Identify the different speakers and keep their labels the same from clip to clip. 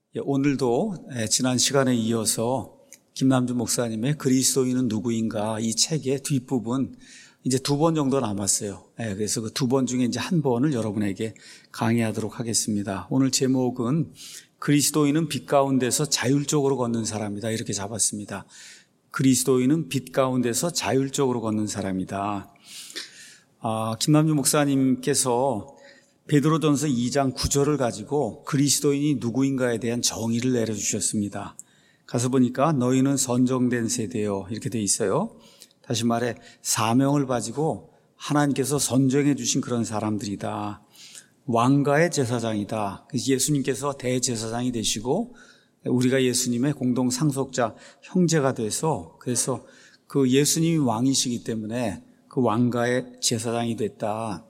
Speaker 1: 오늘도 지난 시간에 이어서 김남준 목사님의 그리스도인은 누구인가 이 책의 뒷부분 이제 2번 정도 남았어요. 그래서 그 2번 중에 이제 한 번을 여러분에게 강의하도록 하겠습니다. 오늘 제목은 그리스도인은 빛 가운데서 자율적으로 걷는 사람이다 이렇게 잡았습니다. 그리스도인은 빛 가운데서 자율적으로 걷는 사람이다. 김남준 목사님께서 베드로전서 2장 9절을 가지고 그리스도인이 누구인가에 대한 정의를 내려주셨습니다. 가서 보니까 너희는 선정된 세대요 이렇게 돼 있어요. 다시 말해 사명을 가지고 하나님께서 선정해 주신 그런 사람들이다. 왕가의 제사장이다. 예수님께서 대제사장이 되시고 우리가 예수님의 공동 상속자 형제가 돼서 그래서 그 예수님이 왕이시기 때문에 그 왕가의 제사장이 됐다.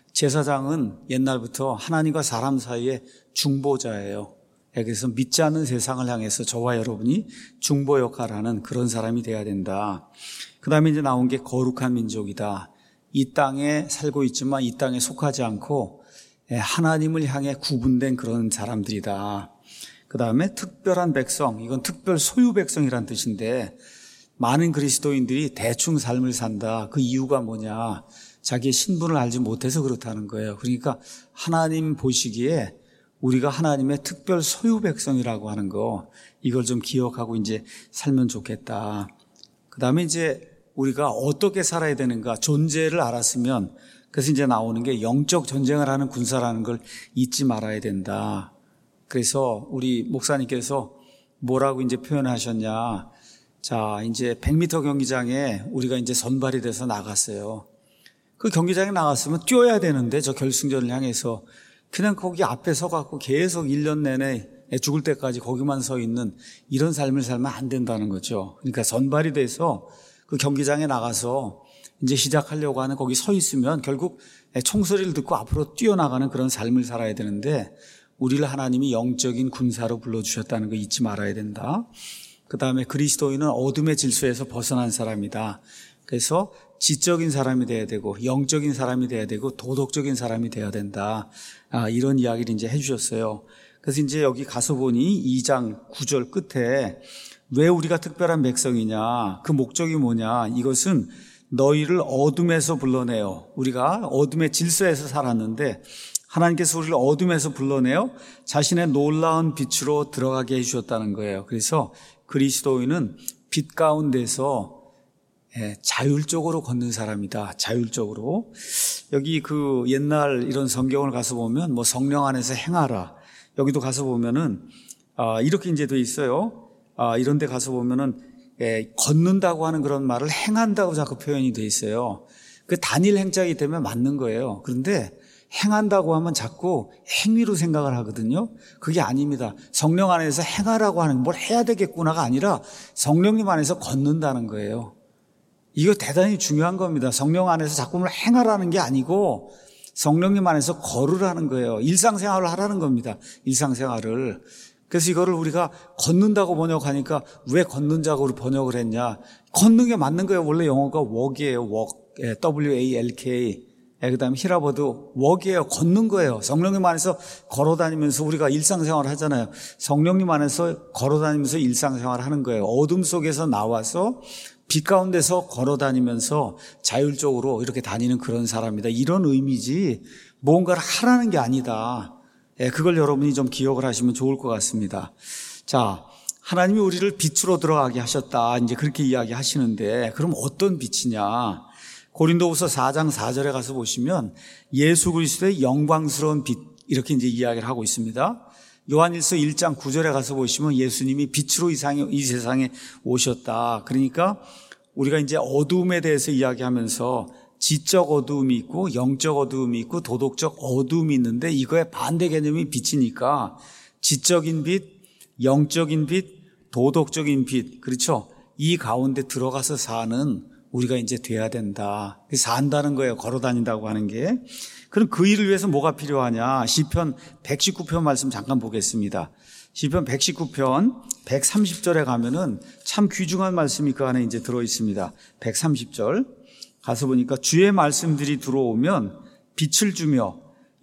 Speaker 1: 제사장은 옛날부터 하나님과 사람 사이의 중보자예요. 그래서 믿지 않는 세상을 향해서 저와 여러분이 중보 역할을 하는 그런 사람이 돼야 된다. 그 다음에 이제 나온 게 거룩한 민족이다. 이 땅에 살고 있지만 이 땅에 속하지 않고 하나님을 향해 구분된 그런 사람들이다. 그 다음에 특별한 백성, 이건 특별 소유 백성이란 뜻인데 많은 그리스도인들이 대충 삶을 산다. 그 이유가 뭐냐? 자기의 신분을 알지 못해서 그렇다는 거예요. 그러니까 하나님 보시기에 우리가 하나님의 특별 소유 백성이라고 하는 거 이걸 좀 기억하고 이제 살면 좋겠다. 그 다음에 이제 우리가 어떻게 살아야 되는가 존재를 알았으면 그래서 이제 나오는 게 영적 전쟁을 하는 군사라는 걸 잊지 말아야 된다. 그래서 우리 목사님께서 뭐라고 이제 표현하셨냐. 자, 이제 100m 경기장에 우리가 이제 선발이 돼서 나갔어요. 그 경기장에 나갔으면 뛰어야 되는데 저 결승전을 향해서 그냥 거기 앞에 서갖고 계속 1년 내내 죽을 때까지 거기만 서 있는 이런 삶을 살면 안 된다는 거죠. 그러니까 선발이 돼서 그 경기장에 나가서 이제 시작하려고 하는 거기 서 있으면 결국 총소리를 듣고 앞으로 뛰어나가는 그런 삶을 살아야 되는데 우리를 하나님이 영적인 군사로 불러주셨다는 거 잊지 말아야 된다. 그 다음에 그리스도인은 어둠의 질서에서 벗어난 사람이다. 그래서 지적인 사람이 돼야 되고 영적인 사람이 돼야 되고 도덕적인 사람이 돼야 된다. 이런 이야기를 이제 해주셨어요. 그래서 이제 여기 가서 보니 2장 9절 끝에 왜 우리가 특별한 백성이냐? 그 목적이 뭐냐? 이것은 너희를 어둠에서 불러내요. 우리가 어둠의 질서에서 살았는데 하나님께서 우리를 어둠에서 불러내요. 자신의 놀라운 빛으로 들어가게 해주셨다는 거예요. 그래서 그리스도인은 빛 가운데서 자율적으로 걷는 사람이다. 자율적으로. 여기 그 옛날 이런 성경을 가서 보면 뭐 성령 안에서 행하라. 여기도 가서 보면은 이렇게 이제 돼 있어요. 이런 데 가서 보면은 걷는다고 하는 그런 말을 행한다고 자꾸 표현이 돼 있어요. 그 단일 행자이기 때문에 맞는 거예요. 그런데 행한다고 하면 자꾸 행위로 생각을 하거든요. 그게 아닙니다. 성령 안에서 행하라고 하는 뭘 해야 되겠구나가 아니라 성령님 안에서 걷는다는 거예요. 이거 대단히 중요한 겁니다. 성령 안에서 자꾸 뭘 행하라는 게 아니고 성령님 안에서 걸으라는 거예요. 일상생활을 하라는 겁니다. 일상생활을. 그래서 이거를 우리가 걷는다고 번역하니까 왜 걷는다고 번역을 했냐. 걷는 게 맞는 거예요. 원래 영어가 walk이에요. walk. W-A-L-K. 그 다음에 히라보도 walk이에요. 걷는 거예요. 성령님 안에서 걸어다니면서 우리가 일상생활을 하잖아요. 성령님 안에서 걸어다니면서 일상생활을 하는 거예요. 어둠 속에서 나와서 빛 가운데서 걸어다니면서 자율적으로 이렇게 다니는 그런 사람이다. 이런 의미지 뭔가를 하라는 게 아니다. 그걸 여러분이 좀 기억을 하시면 좋을 것 같습니다. 자, 하나님이 우리를 빛으로 들어가게 하셨다. 이제 그렇게 이야기하시는데 그럼 어떤 빛이냐? 고린도후서 4장 4절에 가서 보시면 예수 그리스도의 영광스러운 빛 이렇게 이제 이야기를 하고 있습니다. 요한일서 1장 9절에 가서 보시면 예수님이 빛으로 이 세상에 오셨다. 그러니까 우리가 이제 어두움에 대해서 이야기하면서 지적 어두움이 있고 영적 어두움이 있고 도덕적 어두움이 있는데 이거의 반대 개념이 빛이니까 지적인 빛, 영적인 빛, 도덕적인 빛, 그렇죠? 이 가운데 들어가서 사는 우리가 이제 돼야 된다. 산다는 거예요. 걸어 다닌다고 하는 게. 그럼 그 일을 위해서 뭐가 필요하냐? 시편 119편 말씀 잠깐 보겠습니다. 시편 119편 130절에 가면은 참 귀중한 말씀이 그 안에 이제 들어 있습니다. 130절 가서 보니까 주의 말씀들이 들어오면 빛을 주며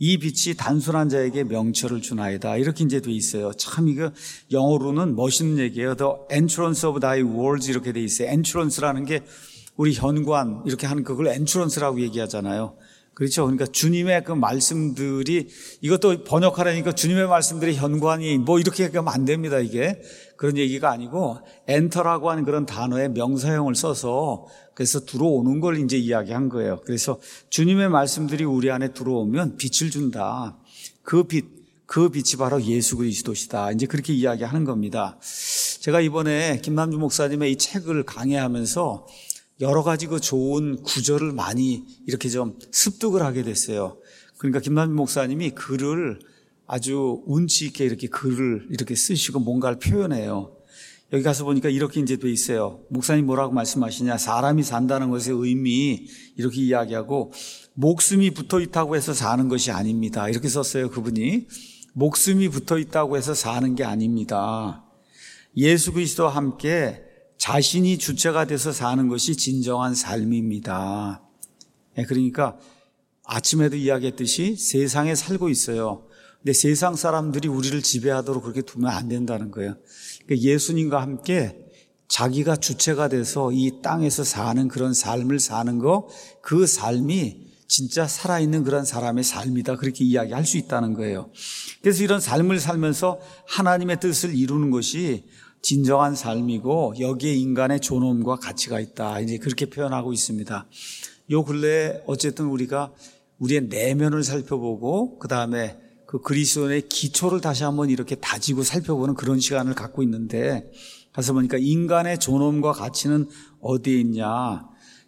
Speaker 1: 이 빛이 단순한 자에게 명철을 주나이다. 이렇게 이제 돼 있어요. 참 이거 영어로는 멋있는 얘기예요. The entrance of thy words 이렇게 돼 있어요. entrance라는 게 우리 현관 이렇게 하는 그걸 entrance라고 얘기하잖아요. 그렇죠. 그러니까 주님의 그 말씀들이 이것도 번역하려니까 주님의 말씀들이 현관이 뭐 이렇게 하면 안 됩니다. 이게 그런 얘기가 아니고 enter라고 하는 그런 단어의 명사형을 써서 그래서 들어오는 걸 이제 이야기한 거예요. 그래서 주님의 말씀들이 우리 안에 들어오면 빛을 준다. 그 빛이 바로 예수 그리스도시다. 이제 그렇게 이야기하는 겁니다. 제가 이번에 김남주 목사님의 이 책을 강해하면서 여러 가지 그 좋은 구절을 많이 이렇게 좀 습득을 하게 됐어요. 그러니까 김남주 목사님이 글을 아주 운치 있게 이렇게 글을 이렇게 쓰시고 뭔가를 표현해요. 여기 가서 보니까 이렇게 이제 돼 있어요. 목사님 뭐라고 말씀하시냐. 사람이 산다는 것의 의미 이렇게 이야기하고 목숨이 붙어 있다고 해서 사는 것이 아닙니다. 이렇게 썼어요. 그분이. 목숨이 붙어 있다고 해서 사는 게 아닙니다. 예수 그리스도와 함께 자신이 주체가 돼서 사는 것이 진정한 삶입니다. 그러니까 아침에도 이야기했듯이 세상에 살고 있어요. 근데 세상 사람들이 우리를 지배하도록 그렇게 두면 안 된다는 거예요. 그러니까 예수님과 함께 자기가 주체가 돼서 이 땅에서 사는 그런 삶을 사는 거, 그 삶이 진짜 살아있는 그런 사람의 삶이다. 그렇게 이야기할 수 있다는 거예요. 그래서 이런 삶을 살면서 하나님의 뜻을 이루는 것이 진정한 삶이고 여기에 인간의 존엄과 가치가 있다. 이제 그렇게 표현하고 있습니다. 요 근래에 어쨌든 우리가 우리의 내면을 살펴보고 그 다음에 그 그리스도의 기초를 다시 한번 이렇게 다지고 살펴보는 그런 시간을 갖고 있는데 가서 보니까 인간의 존엄과 가치는 어디에 있냐.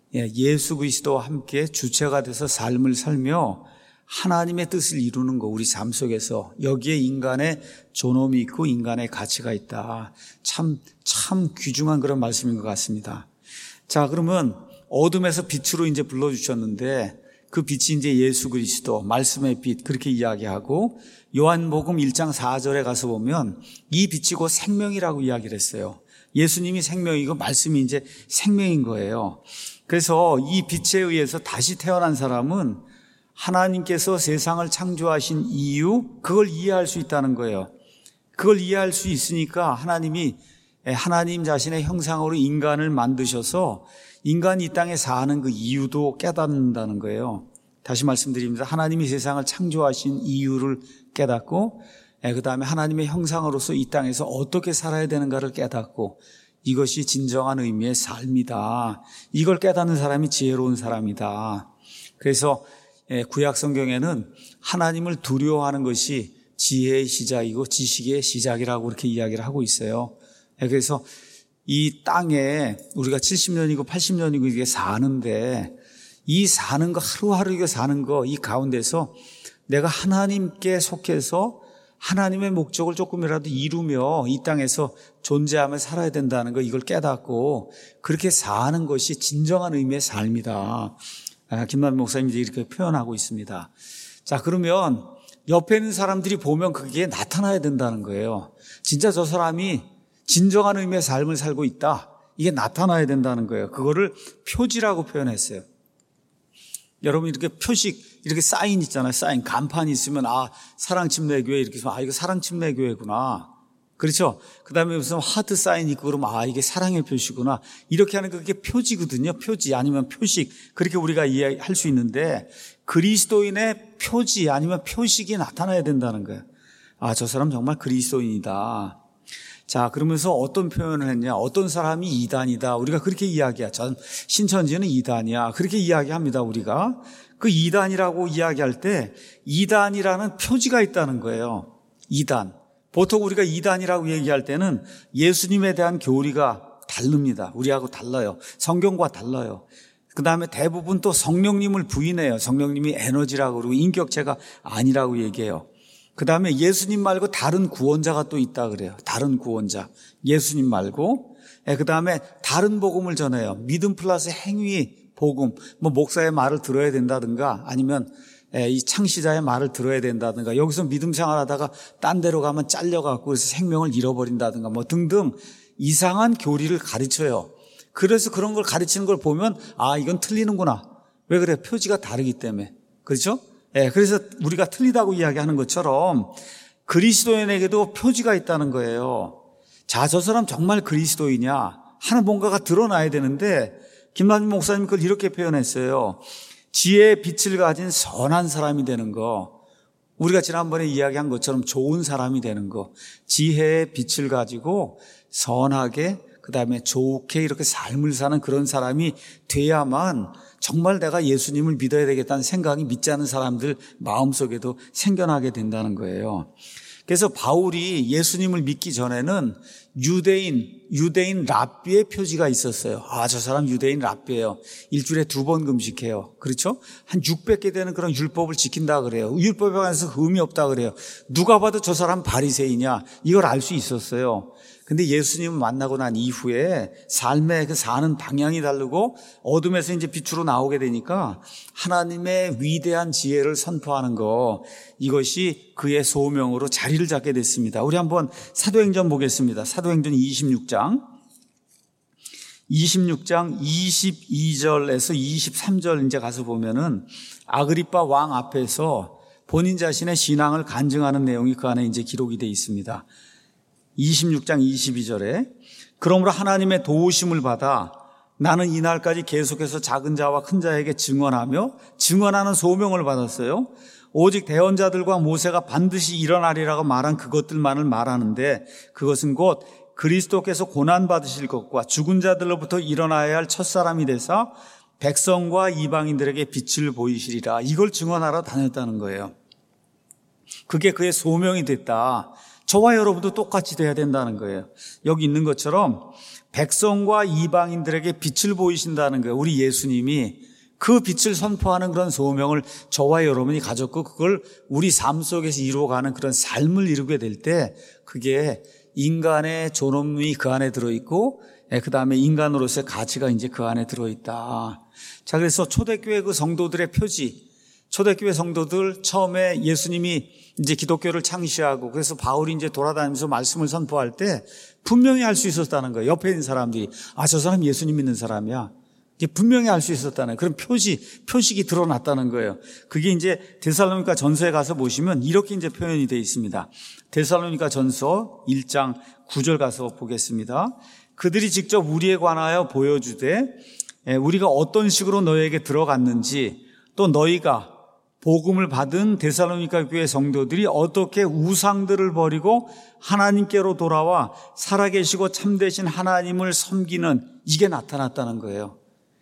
Speaker 1: 예수 그리스도와 함께 주체가 돼서 삶을 살며 하나님의 뜻을 이루는 거 우리 삶 속에서 여기에 인간의 존엄이 있고 인간의 가치가 있다. 참 귀중한 그런 말씀인 것 같습니다. 자, 그러면 어둠에서 빛으로 이제 불러주셨는데 그 빛이 이제 예수 그리스도 말씀의 빛 그렇게 이야기하고 요한복음 1장 4절에 가서 보면 이 빛이 곧 생명이라고 이야기를 했어요. 예수님이 생명이고 말씀이 이제 생명인 거예요. 그래서 이 빛에 의해서 다시 태어난 사람은 하나님께서 세상을 창조하신 이유, 그걸 이해할 수 있다는 거예요. 그걸 이해할 수 있으니까 하나님이 하나님 자신의 형상으로 인간을 만드셔서 인간이 이 땅에 사는 그 이유도 깨닫는다는 거예요. 다시 말씀드립니다. 하나님이 세상을 창조하신 이유를 깨닫고 그 다음에 하나님의 형상으로서 이 땅에서 어떻게 살아야 되는가를 깨닫고 이것이 진정한 의미의 삶이다. 이걸 깨닫는 사람이 지혜로운 사람이다. 그래서 구약 성경에는 하나님을 두려워하는 것이 지혜의 시작이고 지식의 시작이라고 그렇게 이야기를 하고 있어요. 그래서 이 땅에 우리가 70년이고 80년이고 이게 사는데 이 사는 거 하루하루 이거 사는 거 이 가운데서 내가 하나님께 속해서 하나님의 목적을 조금이라도 이루며 이 땅에서 존재하며 살아야 된다는 거 이걸 깨닫고 그렇게 사는 것이 진정한 의미의 삶이다. 김남주 목사님이 이렇게 표현하고 있습니다. 자, 그러면 옆에 있는 사람들이 보면 그게 나타나야 된다는 거예요. 진짜 저 사람이 진정한 의미의 삶을 살고 있다. 이게 나타나야 된다는 거예요. 그거를 표지라고 표현했어요. 여러분 이렇게 표식, 이렇게 사인 있잖아요. 사인, 간판이 있으면 사랑침례교회 이렇게 해서 이거 사랑침례교회구나. 그렇죠? 그 다음에 무슨 하트 사인 있고 그러면 이게 사랑의 표시구나. 이렇게 하는 그게 표지거든요. 표지 아니면 표식. 그렇게 우리가 이해할 수 있는데 그리스도인의 표지 아니면 표식이 나타나야 된다는 거예요. 저 사람 정말 그리스도인이다. 자, 그러면서 어떤 표현을 했냐. 어떤 사람이 이단이다. 우리가 그렇게 이야기하죠. 신천지는 이단이야. 그렇게 이야기합니다. 우리가. 그 이단이라고 이야기할 때 이단이라는 표지가 있다는 거예요. 이단. 보통 우리가 이단이라고 얘기할 때는 예수님에 대한 교리가 다릅니다. 우리하고 달라요. 성경과 달라요. 그 다음에 대부분 또 성령님을 부인해요. 성령님이 에너지라고 그러고 인격체가 아니라고 얘기해요. 그 다음에 예수님 말고 다른 구원자가 또 있다 그래요. 다른 구원자. 예수님 말고. 그 다음에 다른 복음을 전해요. 믿음 플러스 행위 복음. 목사의 말을 들어야 된다든가 아니면 이 창시자의 말을 들어야 된다든가 여기서 믿음 생활하다가 딴 데로 가면 잘려갖고 그래서 생명을 잃어버린다든가 등등 이상한 교리를 가르쳐요. 그래서 그런 걸 가르치는 걸 보면 이건 틀리는구나. 왜 그래? 표지가 다르기 때문에. 그렇죠? 그래서 우리가 틀리다고 이야기하는 것처럼 그리스도인에게도 표지가 있다는 거예요. 자, 저 사람 정말 그리스도이냐 하는 뭔가가 드러나야 되는데 김남준 목사님 그걸 이렇게 표현했어요. 지혜의 빛을 가진 선한 사람이 되는 거. 우리가 지난번에 이야기한 것처럼 좋은 사람이 되는 거. 지혜의 빛을 가지고 선하게 그다음에 좋게 이렇게 삶을 사는 그런 사람이 돼야만 정말 내가 예수님을 믿어야 되겠다는 생각이 믿지 않은 사람들 마음속에도 생겨나게 된다는 거예요. 그래서 바울이 예수님을 믿기 전에는 유대인 랍비의 표지가 있었어요. 아, 저 사람 유대인 랍비예요. 일주일에 2번 금식해요. 그렇죠? 한 600개 되는 그런 율법을 지킨다 그래요. 율법에 관해서 흠이 없다 그래요. 누가 봐도 저 사람 바리새인이야. 이걸 알 수 있었어요. 근데 예수님을 만나고 난 이후에 삶의 그 사는 방향이 다르고 어둠에서 이제 빛으로 나오게 되니까 하나님의 위대한 지혜를 선포하는 거, 이것이 그의 소명으로 자리를 잡게 됐습니다. 우리 한번 사도행전 보겠습니다. 사도행전 26장 22절에서 23절 이제 가서 보면은 아그리빠 왕 앞에서 본인 자신의 신앙을 간증하는 내용이 그 안에 이제 기록이 되어 있습니다. 26장 22절에 그러므로 하나님의 도우심을 받아 나는 이날까지 계속해서 작은 자와 큰 자에게 증언하며 증언하는 소명을 받았어요. 오직 대언자들과 모세가 반드시 일어나리라고 말한 그것들만을 말하는데 그것은 곧 그리스도께서 고난받으실 것과 죽은 자들로부터 일어나야 할 첫사람이 되사 백성과 이방인들에게 빛을 보이시리라. 이걸 증언하러 다녔다는 거예요. 그게 그의 소명이 됐다. 저와 여러분도 똑같이 돼야 된다는 거예요. 여기 있는 것처럼 백성과 이방인들에게 빛을 보이신다는 거예요. 우리 예수님이 그 빛을 선포하는 그런 소명을 저와 여러분이 가졌고 그걸 우리 삶 속에서 이루어가는 그런 삶을 이루게 될 때 그게 인간의 존엄이 그 안에 들어있고 그 다음에 인간으로서의 가치가 이제 그 안에 들어있다. 자, 그래서 초대교회 그 성도들의 표지, 초대교회 성도들 처음에 예수님이 이제 기독교를 창시하고 그래서 바울이 이제 돌아다니면서 말씀을 선포할 때 분명히 알 수 있었다는 거예요. 옆에 있는 사람들이 아, 저 사람 예수님 믿는 사람이야. 이게 분명히 알 수 있었다는 그런 표식이 드러났다는 거예요. 그게 이제 데살로니가 전서에 가서 보시면 이렇게 이제 표현이 되어 있습니다. 데살로니가 전서 1장 9절 가서 보겠습니다. 그들이 직접 우리에 관하여 보여주되 우리가 어떤 식으로 너희에게 들어갔는지 또 너희가 복음을 받은 데살로니가 교회 성도들이 어떻게 우상들을 버리고 하나님께로 돌아와 살아계시고 참되신 하나님을 섬기는 이게 나타났다는 거예요.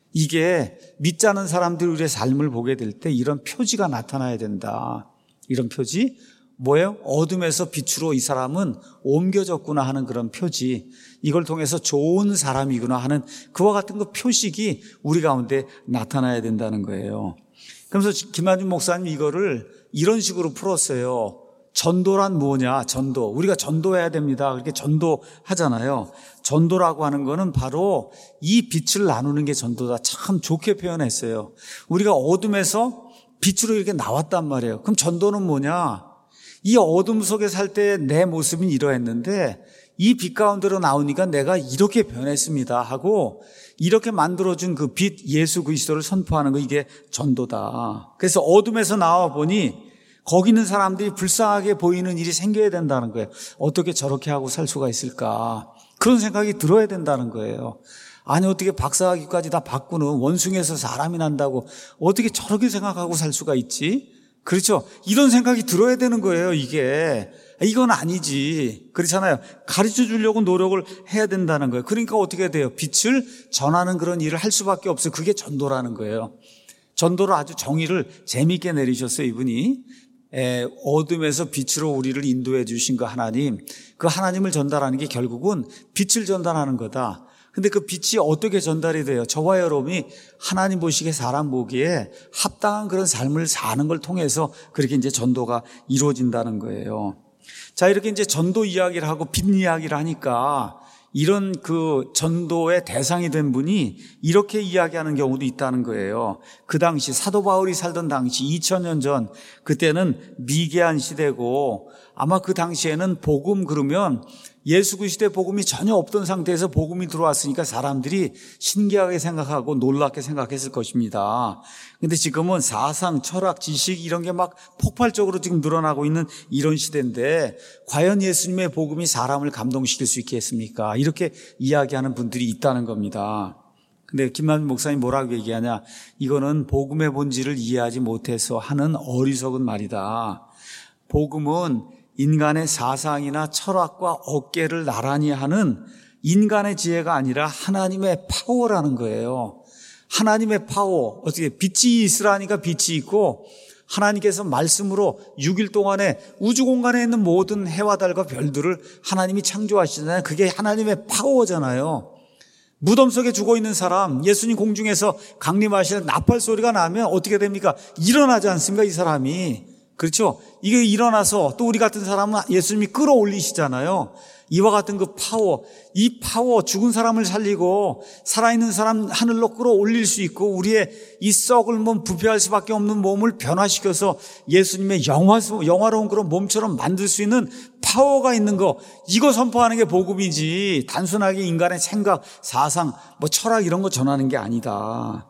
Speaker 1: 이게 믿지 않은 사람들이 우리의 삶을 보게 될 때 이런 표지가 나타나야 된다. 이런 표지 뭐예요? 어둠에서 빛으로 이 사람은 옮겨졌구나 하는 그런 표지. 이걸 통해서 좋은 사람이구나 하는 그와 같은 그 표식이 우리 가운데 나타나야 된다는 거예요. 그래서 김한준 목사님 이거를 이런 식으로 풀었어요. 전도란 뭐냐? 전도. 우리가 전도해야 됩니다. 그렇게 전도하잖아요. 전도라고 하는 거는 바로 이 빛을 나누는 게 전도다. 참 좋게 표현했어요. 우리가 어둠에서 빛으로 이렇게 나왔단 말이에요. 그럼 전도는 뭐냐? 이 어둠 속에 살 때 내 모습은 이러했는데 이 빛 가운데로 나오니까 내가 이렇게 변했습니다 하고 이렇게 만들어준 그 빛 예수 그리스도를 선포하는 거 이게 전도다. 그래서 어둠에서 나와 보니 거기 있는 사람들이 불쌍하게 보이는 일이 생겨야 된다는 거예요. 어떻게 저렇게 하고 살 수가 있을까? 그런 생각이 들어야 된다는 거예요. 아니 어떻게 박사학위까지 다 바꾸는 원숭이에서 사람이 난다고 어떻게 저렇게 생각하고 살 수가 있지? 그렇죠? 이런 생각이 들어야 되는 거예요. 이건 아니지. 그렇잖아요. 가르쳐 주려고 노력을 해야 된다는 거예요. 그러니까 어떻게 돼요? 빛을 전하는 그런 일을 할 수밖에 없어요. 그게 전도라는 거예요. 전도를 아주 정의를 재미있게 내리셨어요. 이분이 어둠에서 빛으로 우리를 인도해 주신 그 하나님, 그 하나님을 전달하는 게 결국은 빛을 전달하는 거다. 근데 그 빛이 어떻게 전달이 돼요? 저와 여러분이 하나님 보시기에 사람 보기에 합당한 그런 삶을 사는 걸 통해서 그렇게 이제 전도가 이루어진다는 거예요. 자, 이렇게 이제 전도 이야기를 하고 빛 이야기를 하니까 이런 그 전도의 대상이 된 분이 이렇게 이야기하는 경우도 있다는 거예요. 그 당시 사도 바울이 살던 당시 2000년 전 그때는 미개한 시대고 아마 그 당시에는 복음 그러면 예수 그리스도의 복음이 전혀 없던 상태에서 복음이 들어왔으니까 사람들이 신기하게 생각하고 놀랍게 생각했을 것입니다. 근데 지금은 사상, 철학, 지식 이런 게 막 폭발적으로 지금 늘어나고 있는 이런 시대인데 과연 예수님의 복음이 사람을 감동시킬 수 있겠습니까? 이렇게 이야기하는 분들이 있다는 겁니다. 근데 김남준 목사님 뭐라고 얘기하냐? 이거는 복음의 본질을 이해하지 못해서 하는 어리석은 말이다. 복음은 인간의 사상이나 철학과 어깨를 나란히 하는 인간의 지혜가 아니라 하나님의 파워라는 거예요. 하나님의 파워. 어떻게 빛이 있으라니까 빛이 있고 하나님께서 말씀으로 6일 동안에 우주 공간에 있는 모든 해와 달과 별들을 하나님이 창조하시잖아요. 그게 하나님의 파워잖아요. 무덤 속에 죽어있는 사람, 예수님 공중에서 강림하시는 나팔 소리가 나면 어떻게 됩니까? 일어나지 않습니까? 이 사람이. 그렇죠? 이게 일어나서 또 우리 같은 사람은 예수님이 끌어올리시잖아요. 이와 같은 그 파워, 이 파워, 죽은 사람을 살리고 살아있는 사람 하늘로 끌어올릴 수 있고 우리의 이 썩을 몸, 부패할 수밖에 없는 몸을 변화시켜서 예수님의 영화로운 그런 몸처럼 만들 수 있는 파워가 있는 거, 이거 선포하는 게 복음이지 단순하게 인간의 생각, 사상, 철학 이런 거 전하는 게 아니다.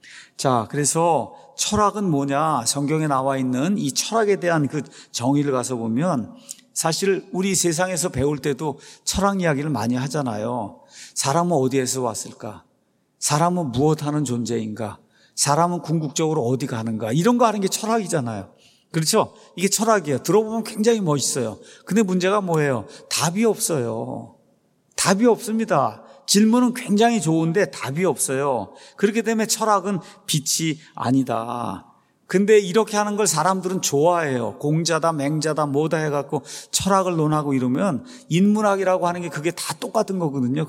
Speaker 1: 자, 그래서 철학은 뭐냐? 성경에 나와 있는 이 철학에 대한 그 정의를 가서 보면 사실 우리 세상에서 배울 때도 철학 이야기를 많이 하잖아요. 사람은 어디에서 왔을까? 사람은 무엇하는 존재인가? 사람은 궁극적으로 어디 가는가? 이런 거 하는 게 철학이잖아요. 그렇죠? 이게 철학이에요. 들어보면 굉장히 멋있어요. 근데 문제가 뭐예요? 답이 없어요. 답이 없습니다. 질문은 굉장히 좋은데 답이 없어요. 그렇게 되면 철학은 빛이 아니다. 근데 이렇게 하는 걸 사람들은 좋아해요. 공자다, 맹자다, 뭐다 해갖고 철학을 논하고 이러면 인문학이라고 하는 게 그게 다 똑같은 거거든요.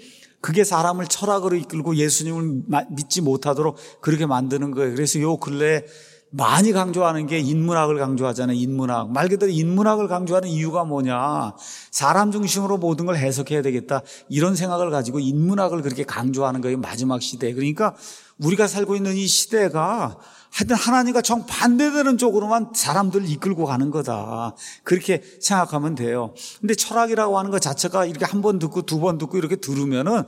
Speaker 1: 그게 사람을 철학으로 이끌고 예수님을 믿지 못하도록 그렇게 만드는 거예요. 그래서 요 근래에 많이 강조하는 게 인문학을 강조하잖아요. 인문학. 말 그대로 인문학을 강조하는 이유가 뭐냐. 사람 중심으로 모든 걸 해석해야 되겠다. 이런 생각을 가지고 인문학을 그렇게 강조하는 거예요. 마지막 시대에. 그러니까 우리가 살고 있는 이 시대가 하여튼 하나님과 정반대되는 쪽으로만 사람들을 이끌고 가는 거다. 그렇게 생각하면 돼요. 근데 철학이라고 하는 것 자체가 이렇게 한 번 듣고 두 번 듣고 이렇게 들으면은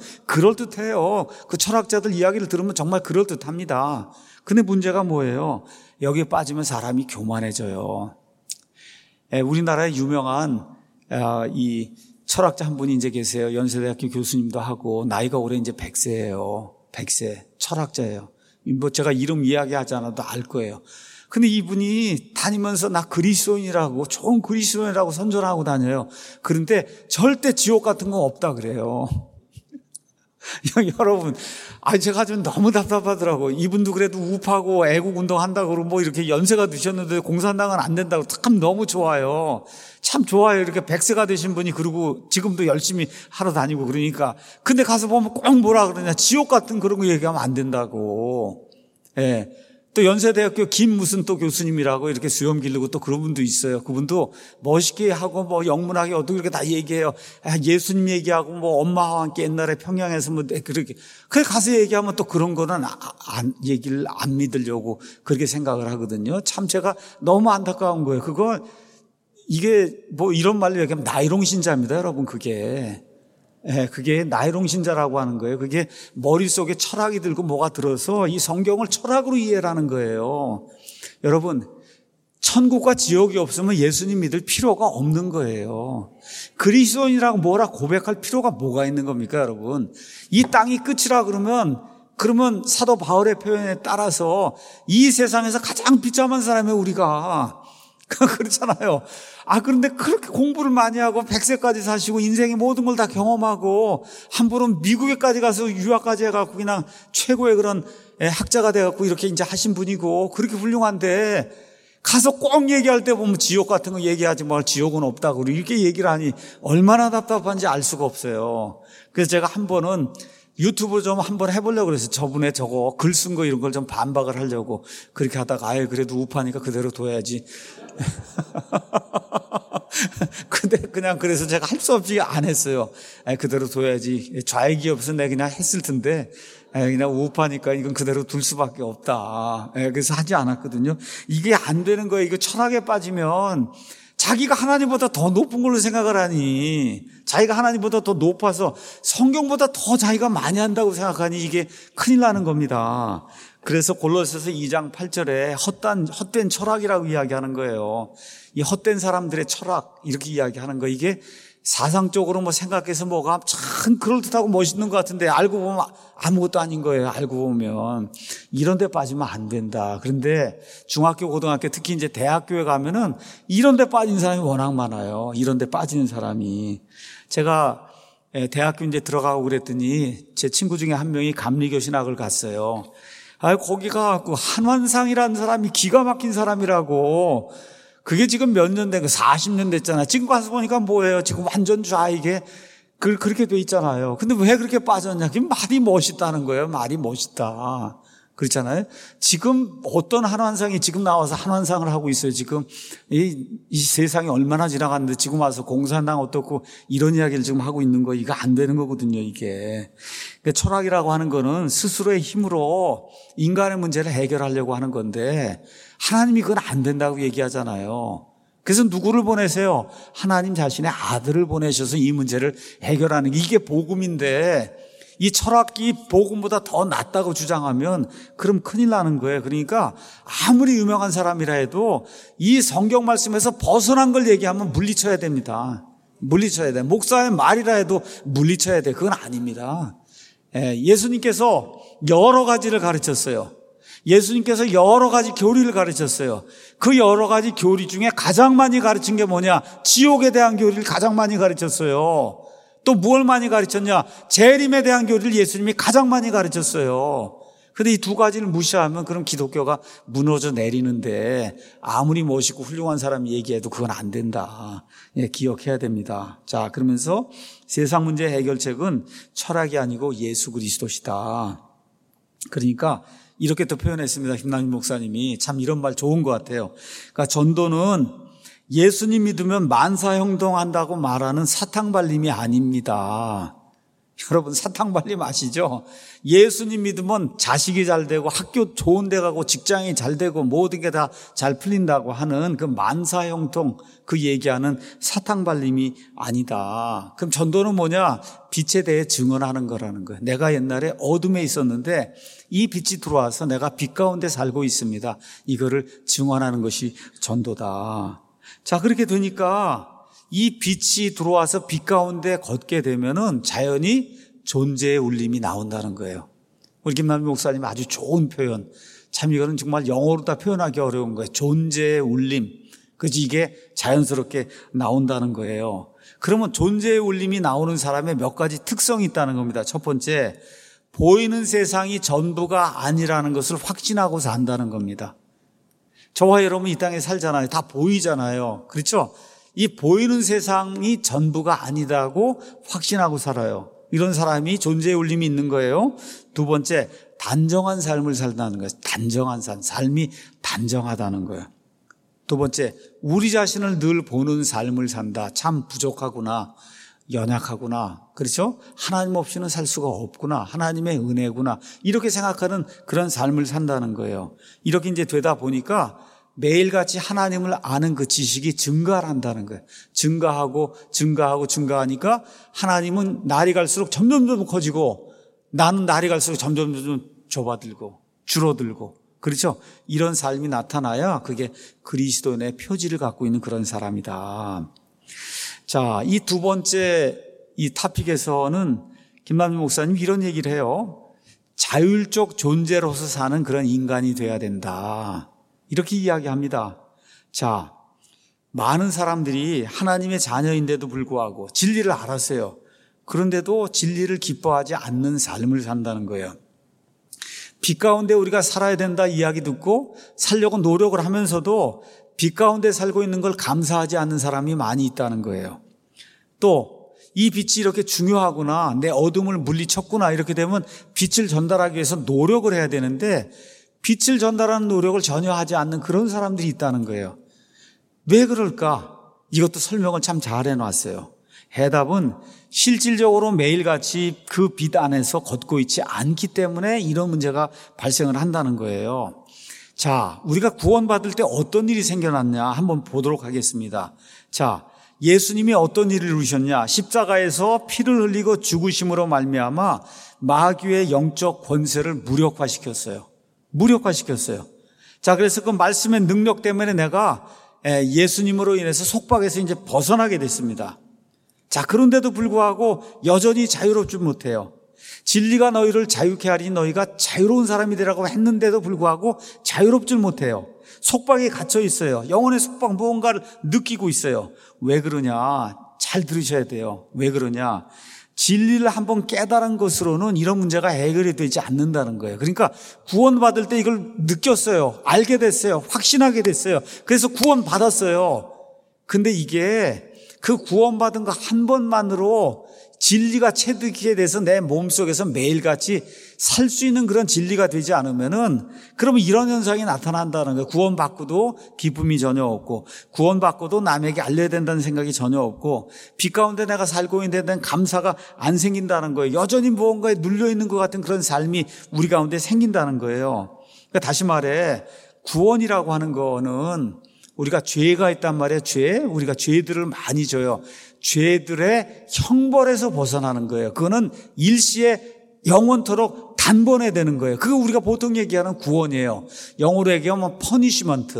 Speaker 1: 그럴듯해요. 그 철학자들 이야기를 들으면 정말 그럴듯합니다. 근데 문제가 뭐예요? 여기에 빠지면 사람이 교만해져요. 우리나라에 유명한 이 철학자 한 분이 이제 계세요. 연세대학교 교수님도 하고 나이가 올해 이제 100세예요. 100세 철학자예요. 제가 이름 이야기하지 않아도 알 거예요. 근데 이분이 다니면서 나 그리스도인이라고 좋은 그리스도인이라고 선전하고 다녀요. 그런데 절대 지옥 같은 거 없다 그래요. 여러분, 제가 좀 너무 답답하더라고. 이분도 그래도 우파고 애국 운동한다고 그러고 이렇게 연세가 드셨는데 공산당은 안 된다고 참 너무 좋아요. 참 좋아요. 이렇게 100세가 되신 분이 그러고 지금도 열심히 하러 다니고 그러니까. 근데 가서 보면 꼭 뭐라 그러냐. 지옥 같은 그런 거 얘기하면 안 된다고. 예. 또 연세대학교 김 무슨 또 교수님이라고 이렇게 수염 기르고 또 그런 분도 있어요. 그분도 멋있게 하고 영문학에 어떻게 이렇게 다 얘기해요. 예수님 얘기하고 엄마와 함께 옛날에 평양에서 그렇게. 그래 가서 얘기하면 또 그런 거는 얘기를 안 믿으려고 그렇게 생각을 하거든요. 참 제가 너무 안타까운 거예요. 이게 이런 말로 얘기하면 나이롱 신자입니다, 여러분, 그게. 그게 나이롱 신자라고 하는 거예요. 그게 머릿속에 철학이 들고 뭐가 들어서 이 성경을 철학으로 이해하는 거예요. 여러분, 천국과 지옥이 없으면 예수님 믿을 필요가 없는 거예요. 그리스도인이라고 뭐라 고백할 필요가 뭐가 있는 겁니까, 여러분? 이 땅이 끝이라 그러면 사도 바울의 표현에 따라서 이 세상에서 가장 비참한 사람이 우리가 그렇잖아요. 그런데 그렇게 공부를 많이 하고 100세까지 사시고 인생의 모든 걸 다 경험하고 함부로 미국에까지 가서 유학까지 해갖고 그냥 최고의 그런 학자가 돼갖고 이렇게 이제 하신 분이고 그렇게 훌륭한데 가서 꼭 얘기할 때 보면 지옥 같은 거 얘기하지 말 지옥은 없다고 이렇게 얘기를 하니 얼마나 답답한지 알 수가 없어요. 그래서 제가 한 번은 유튜브 좀 한번 해보려고 그래서 저번에 저거 글 쓴 거 이런 걸 좀 반박을 하려고 그렇게 하다가 그래도 우파니까 그대로 둬야지. 근데 그냥 그래서 제가 할 수 없이 안 했어요. 그대로 둬야지. 좌익이 없어 내가 그냥 했을 텐데 그냥 우파니까 이건 그대로 둘 수밖에 없다. 그래서 하지 않았거든요. 이게 안 되는 거예요. 이거 철학에 빠지면 자기가 하나님보다 더 높은 걸로 생각을 하니, 자기가 하나님보다 더 높아서 성경보다 더 자기가 많이 한다고 생각하니 이게 큰일 나는 겁니다. 그래서 골로새서 2장 8절에 헛된 철학이라고 이야기하는 거예요. 이 헛된 사람들의 철학 이렇게 이야기하는 거, 이게 사상적으로 생각해서 뭐가 참 그럴듯하고 멋있는 것 같은데 알고 보면 아무것도 아닌 거예요. 알고 보면 이런 데 빠지면 안 된다. 그런데 중학교, 고등학교, 특히 이제 대학교에 가면은 이런 데 빠진 사람이 워낙 많아요. 이런 데 빠지는 사람이. 제가 대학교 이제 들어가고 그랬더니 제 친구 중에 한 명이 감리교신학을 갔어요. 거기가 그 한환상이라는 사람이 기가 막힌 사람이라고. 그게 지금 몇 년 된 거, 40년 됐잖아. 지금 가서 보니까 뭐예요? 지금 완전 좌익에 그렇게 돼 있잖아요. 근데 왜 그렇게 빠졌냐? 그게 말이 멋있다는 거예요. 말이 멋있다. 그렇잖아요. 지금 어떤 한환상이 지금 나와서 한환상을 하고 있어요. 지금 이 세상이 얼마나 지나갔는데 지금 와서 공산당 어떻고 이런 이야기를 지금 하고 있는 거, 이거 안 되는 거거든요, 이게. 그러니까 철학이라고 하는 거는 스스로의 힘으로 인간의 문제를 해결하려고 하는 건데 하나님이 그건 안 된다고 얘기하잖아요. 그래서 누구를 보내세요? 하나님 자신의 아들을 보내셔서 이 문제를 해결하는 게, 이게 복음인데 이 철학이 복음보다 더 낫다고 주장하면 그럼 큰일 나는 거예요. 그러니까 아무리 유명한 사람이라 해도 이 성경 말씀에서 벗어난 걸 얘기하면 물리쳐야 됩니다. 물리쳐야 돼. 목사의 말이라 해도 물리쳐야 돼. 그건 아닙니다. 예수님께서 여러 가지를 가르쳤어요. 예수님께서 여러 가지 교리를 가르쳤어요. 그 여러 가지 교리 중에 가장 많이 가르친 게 뭐냐? 지옥에 대한 교리를 가장 많이 가르쳤어요. 또 무엇을 많이 가르쳤냐? 재림에 대한 교리를 예수님이 가장 많이 가르쳤어요. 그런데 이 두 가지를 무시하면 그럼 기독교가 무너져 내리는데, 아무리 멋있고 훌륭한 사람이 얘기해도 그건 안 된다. 기억해야 됩니다. 자, 그러면서 세상 문제 해결책은 철학이 아니고 예수 그리스도시다. 그러니까 이렇게 또 표현했습니다. 김남일 목사님이. 참 이런 말 좋은 것 같아요. 그러니까 전도는 예수님 믿으면 만사형통한다고 말하는 사탕발림이 아닙니다. 여러분, 사탕발림 아시죠? 예수님 믿으면 자식이 잘 되고 학교 좋은 데 가고 직장이 잘 되고 모든 게 다 잘 풀린다고 하는 그 만사형통, 그 얘기하는 사탕발림이 아니다. 그럼 전도는 뭐냐? 빛에 대해 증언하는 거라는 거예요. 내가 옛날에 어둠에 있었는데 이 빛이 들어와서 내가 빛 가운데 살고 있습니다. 이거를 증언하는 것이 전도다. 자, 그렇게 되니까 이 빛이 들어와서 빛 가운데 걷게 되면은 자연히 존재의 울림이 나온다는 거예요. 우리 김남일 목사님 아주 좋은 표현. 참 이거는 정말 영어로 다 표현하기 어려운 거예요. 존재의 울림. 그지, 이게 자연스럽게 나온다는 거예요. 그러면 존재의 울림이 나오는 사람의 몇 가지 특성이 있다는 겁니다. 첫 번째, 보이는 세상이 전부가 아니라는 것을 확신하고 산다는 겁니다. 저와 여러분 이 땅에 살잖아요. 다 보이잖아요. 그렇죠? 이 보이는 세상이 전부가 아니다고 확신하고 살아요. 이런 사람이 존재의 울림이 있는 거예요. 두 번째, 단정한 삶을 산다는 거예요. 단정한 삶이 단정하다는 거예요. 두 번째, 우리 자신을 늘 보는 삶을 산다. 참 부족하구나, 연약하구나, 그렇죠? 하나님 없이는 살 수가 없구나, 하나님의 은혜구나, 이렇게 생각하는 그런 삶을 산다는 거예요. 이렇게 이제 되다 보니까 매일같이 하나님을 아는 그 지식이 증가한다는 거예요. 증가하니까 하나님은 날이 갈수록 점점 커지고 나는 날이 갈수록 점점 좁아들고 줄어들고, 그렇죠? 이런 삶이 나타나야 그게 그리스도인의 표지를 갖고 있는 그런 사람이다. 자, 이 두 번째 이 토픽에서는 김남일 목사님 이런 얘기를 해요. 자율적 존재로서 사는 그런 인간이 돼야 된다. 이렇게 이야기합니다. 자, 많은 사람들이 하나님의 자녀인데도 불구하고 진리를 알았어요. 그런데도 진리를 기뻐하지 않는 삶을 산다는 거예요. 빛 가운데 우리가 살아야 된다 이야기 듣고 살려고 노력을 하면서도 빛 가운데 살고 있는 걸 감사하지 않는 사람이 많이 있다는 거예요. 또 이 빛이 이렇게 중요하구나, 내 어둠을 물리쳤구나, 이렇게 되면 빛을 전달하기 위해서 노력을 해야 되는데 빛을 전달하는 노력을 전혀 하지 않는 그런 사람들이 있다는 거예요. 왜 그럴까? 이것도 설명을 참 잘 해놨어요. 해답은 실질적으로 매일같이 그 빛 안에서 걷고 있지 않기 때문에 이런 문제가 발생을 한다는 거예요. 자, 우리가 구원받을 때 어떤 일이 생겨났냐 한번 보도록 하겠습니다. 자, 예수님이 어떤 일을 이루셨냐? 십자가에서 피를 흘리고 죽으심으로 말미암아 마귀의 영적 권세를 무력화시켰어요. 자, 그래서 그 말씀의 능력 때문에 내가 예수님으로 인해서 속박에서 이제 벗어나게 됐습니다. 자, 그런데도 불구하고 여전히 자유롭지 못해요. 진리가 너희를 자유케 하리니 너희가 자유로운 사람이 되라고 했는데도 불구하고 자유롭지 못해요. 속박에 갇혀 있어요. 영혼의 속박 무언가를 느끼고 있어요. 왜 그러냐? 잘 들으셔야 돼요. 왜 그러냐? 진리를 한번 깨달은 것으로는 이런 문제가 해결이 되지 않는다는 거예요. 그러니까 구원받을 때 이걸 느꼈어요. 알게 됐어요. 확신하게 됐어요. 그래서 구원받았어요. 근데 이게 그 구원받은 거 한 번만으로 진리가 체득하게 돼서 내 몸속에서 매일같이 살 수 있는 그런 진리가 되지 않으면은 그러면 이런 현상이 나타난다는 거예요. 구원받고도 기쁨이 전혀 없고, 구원받고도 남에게 알려야 된다는 생각이 전혀 없고, 빛 가운데 내가 살고 있는 데 대한 감사가 안 생긴다는 거예요. 여전히 무언가에 눌려있는 것 같은 그런 삶이 우리 가운데 생긴다는 거예요. 그러니까 다시 말해, 구원이라고 하는 거는 우리가 죄가 있단 말이에요. 우리가 죄들을 많이 져요. 죄들의 형벌에서 벗어나는 거예요. 그거는 일시에 영원토록 단번에 되는 거예요. 그거 우리가 보통 얘기하는 구원이에요. 영어로 얘기하면 punishment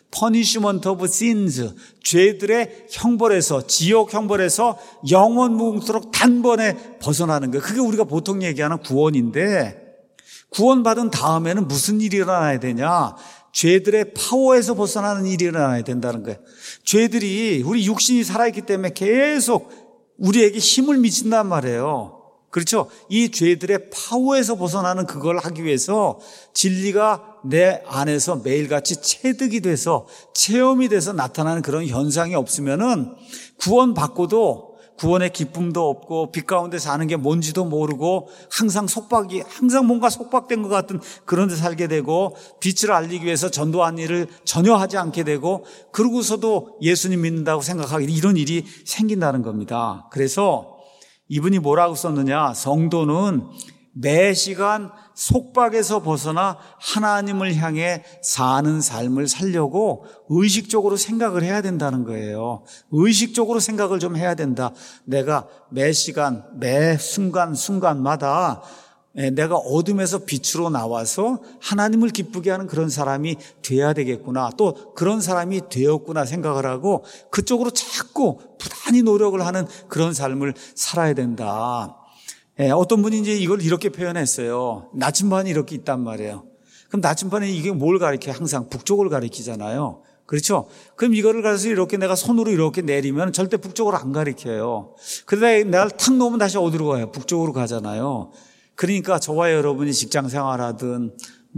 Speaker 1: of sins. 죄들의 형벌에서, 지옥 형벌에서 영원 무궁토록 단번에 벗어나는 거예요. 그게 우리가 보통 얘기하는 구원인데, 구원받은 다음에는 무슨 일이 일어나야 되냐? 죄들의 파워에서 벗어나는 일이 일어나야 된다는 거예요. 죄들이, 우리 육신이 살아있기 때문에 계속 우리에게 힘을 미친단 말이에요. 그렇죠? 이 죄들의 파워에서 벗어나는 그걸 하기 위해서 진리가 내 안에서 매일같이 체득이 돼서, 체험이 돼서 나타나는 그런 현상이 없으면은 구원받고도 구원의 기쁨도 없고, 빛 가운데 사는 게 뭔지도 모르고, 항상 뭔가 속박된 것 같은 그런 데 살게 되고, 빛을 알리기 위해서 전도한 일을 전혀 하지 않게 되고, 그러고서도 예수님 믿는다고 생각하게, 이런 일이 생긴다는 겁니다. 그래서 이분이 뭐라고 썼느냐? 성도는 매 시간 속박에서 벗어나 하나님을 향해 사는 삶을 살려고 의식적으로 생각을 해야 된다는 거예요. 의식적으로 생각을 좀 해야 된다. 내가 매 시간, 매 순간마다 내가 어둠에서 빛으로 나와서 하나님을 기쁘게 하는 그런 사람이 돼야 되겠구나. 또 그런 사람이 되었구나 생각을 하고 그쪽으로 자꾸 부단히 노력을 하는 그런 삶을 살아야 된다. 어떤 분이 이제 이걸 이렇게 표현했어요. 나침반이 이렇게 있단 말이에요. 그럼 나침반이 이게 뭘 가리켜? 항상 북쪽을 가리키잖아요. 그렇죠? 그럼 이거를 가서 이렇게 내가 손으로 이렇게 내리면 절대 북쪽으로 안 가리켜요. 그러다 내가 탁 놓으면 다시 어디로 가요? 북쪽으로 가잖아요. 그러니까 저와 여러분이 직장 생활하든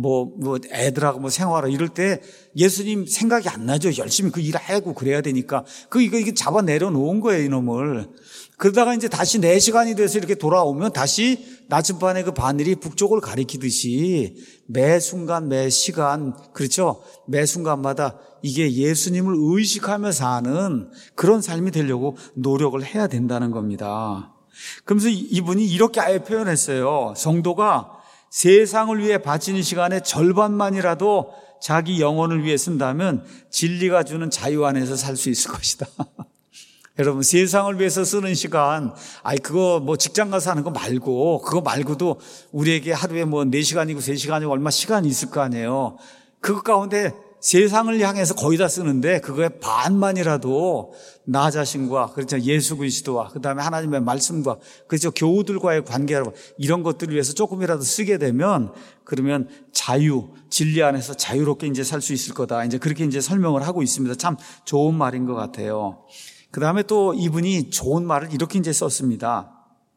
Speaker 1: 애들하고 생활하고 이럴 때 예수님 생각이 안 나죠. 열심히 그 일 하고 그래야 되니까. 이거 잡아 내려놓은 거예요, 이놈을. 그러다가 이제 다시 4시간이 돼서 이렇게 돌아오면 다시 나침반의 그 바늘이 북쪽을 가리키듯이 매 순간, 매 시간, 그렇죠? 매 순간마다 이게 예수님을 의식하며 사는 그런 삶이 되려고 노력을 해야 된다는 겁니다. 그러면서 이분이 이렇게 아예 표현했어요. 성도가 세상을 위해 바치는 시간의 절반만이라도 자기 영혼을 위해 쓴다면 진리가 주는 자유 안에서 살 수 있을 것이다. 여러분, 세상을 위해서 쓰는 시간, 그거 직장 가서 하는 거 말고, 그거 말고도 우리에게 하루에 4시간이고 3시간이고 얼마 시간이 있을 거 아니에요. 그것 가운데 세상을 향해서 거의 다 쓰는데 그거의 반만이라도 나 자신과, 그렇죠, 예수 그리스도와 그다음에 하나님의 말씀과, 그렇죠, 교우들과의 관계라고 이런 것들을 위해서 조금이라도 쓰게 되면 그러면 진리 안에서 자유롭게 이제 살 수 있을 거다. 이제 그렇게 이제 설명을 하고 있습니다. 참 좋은 말인 것 같아요. 그다음에 또 이분이 좋은 말을 이렇게 이제 썼습니다.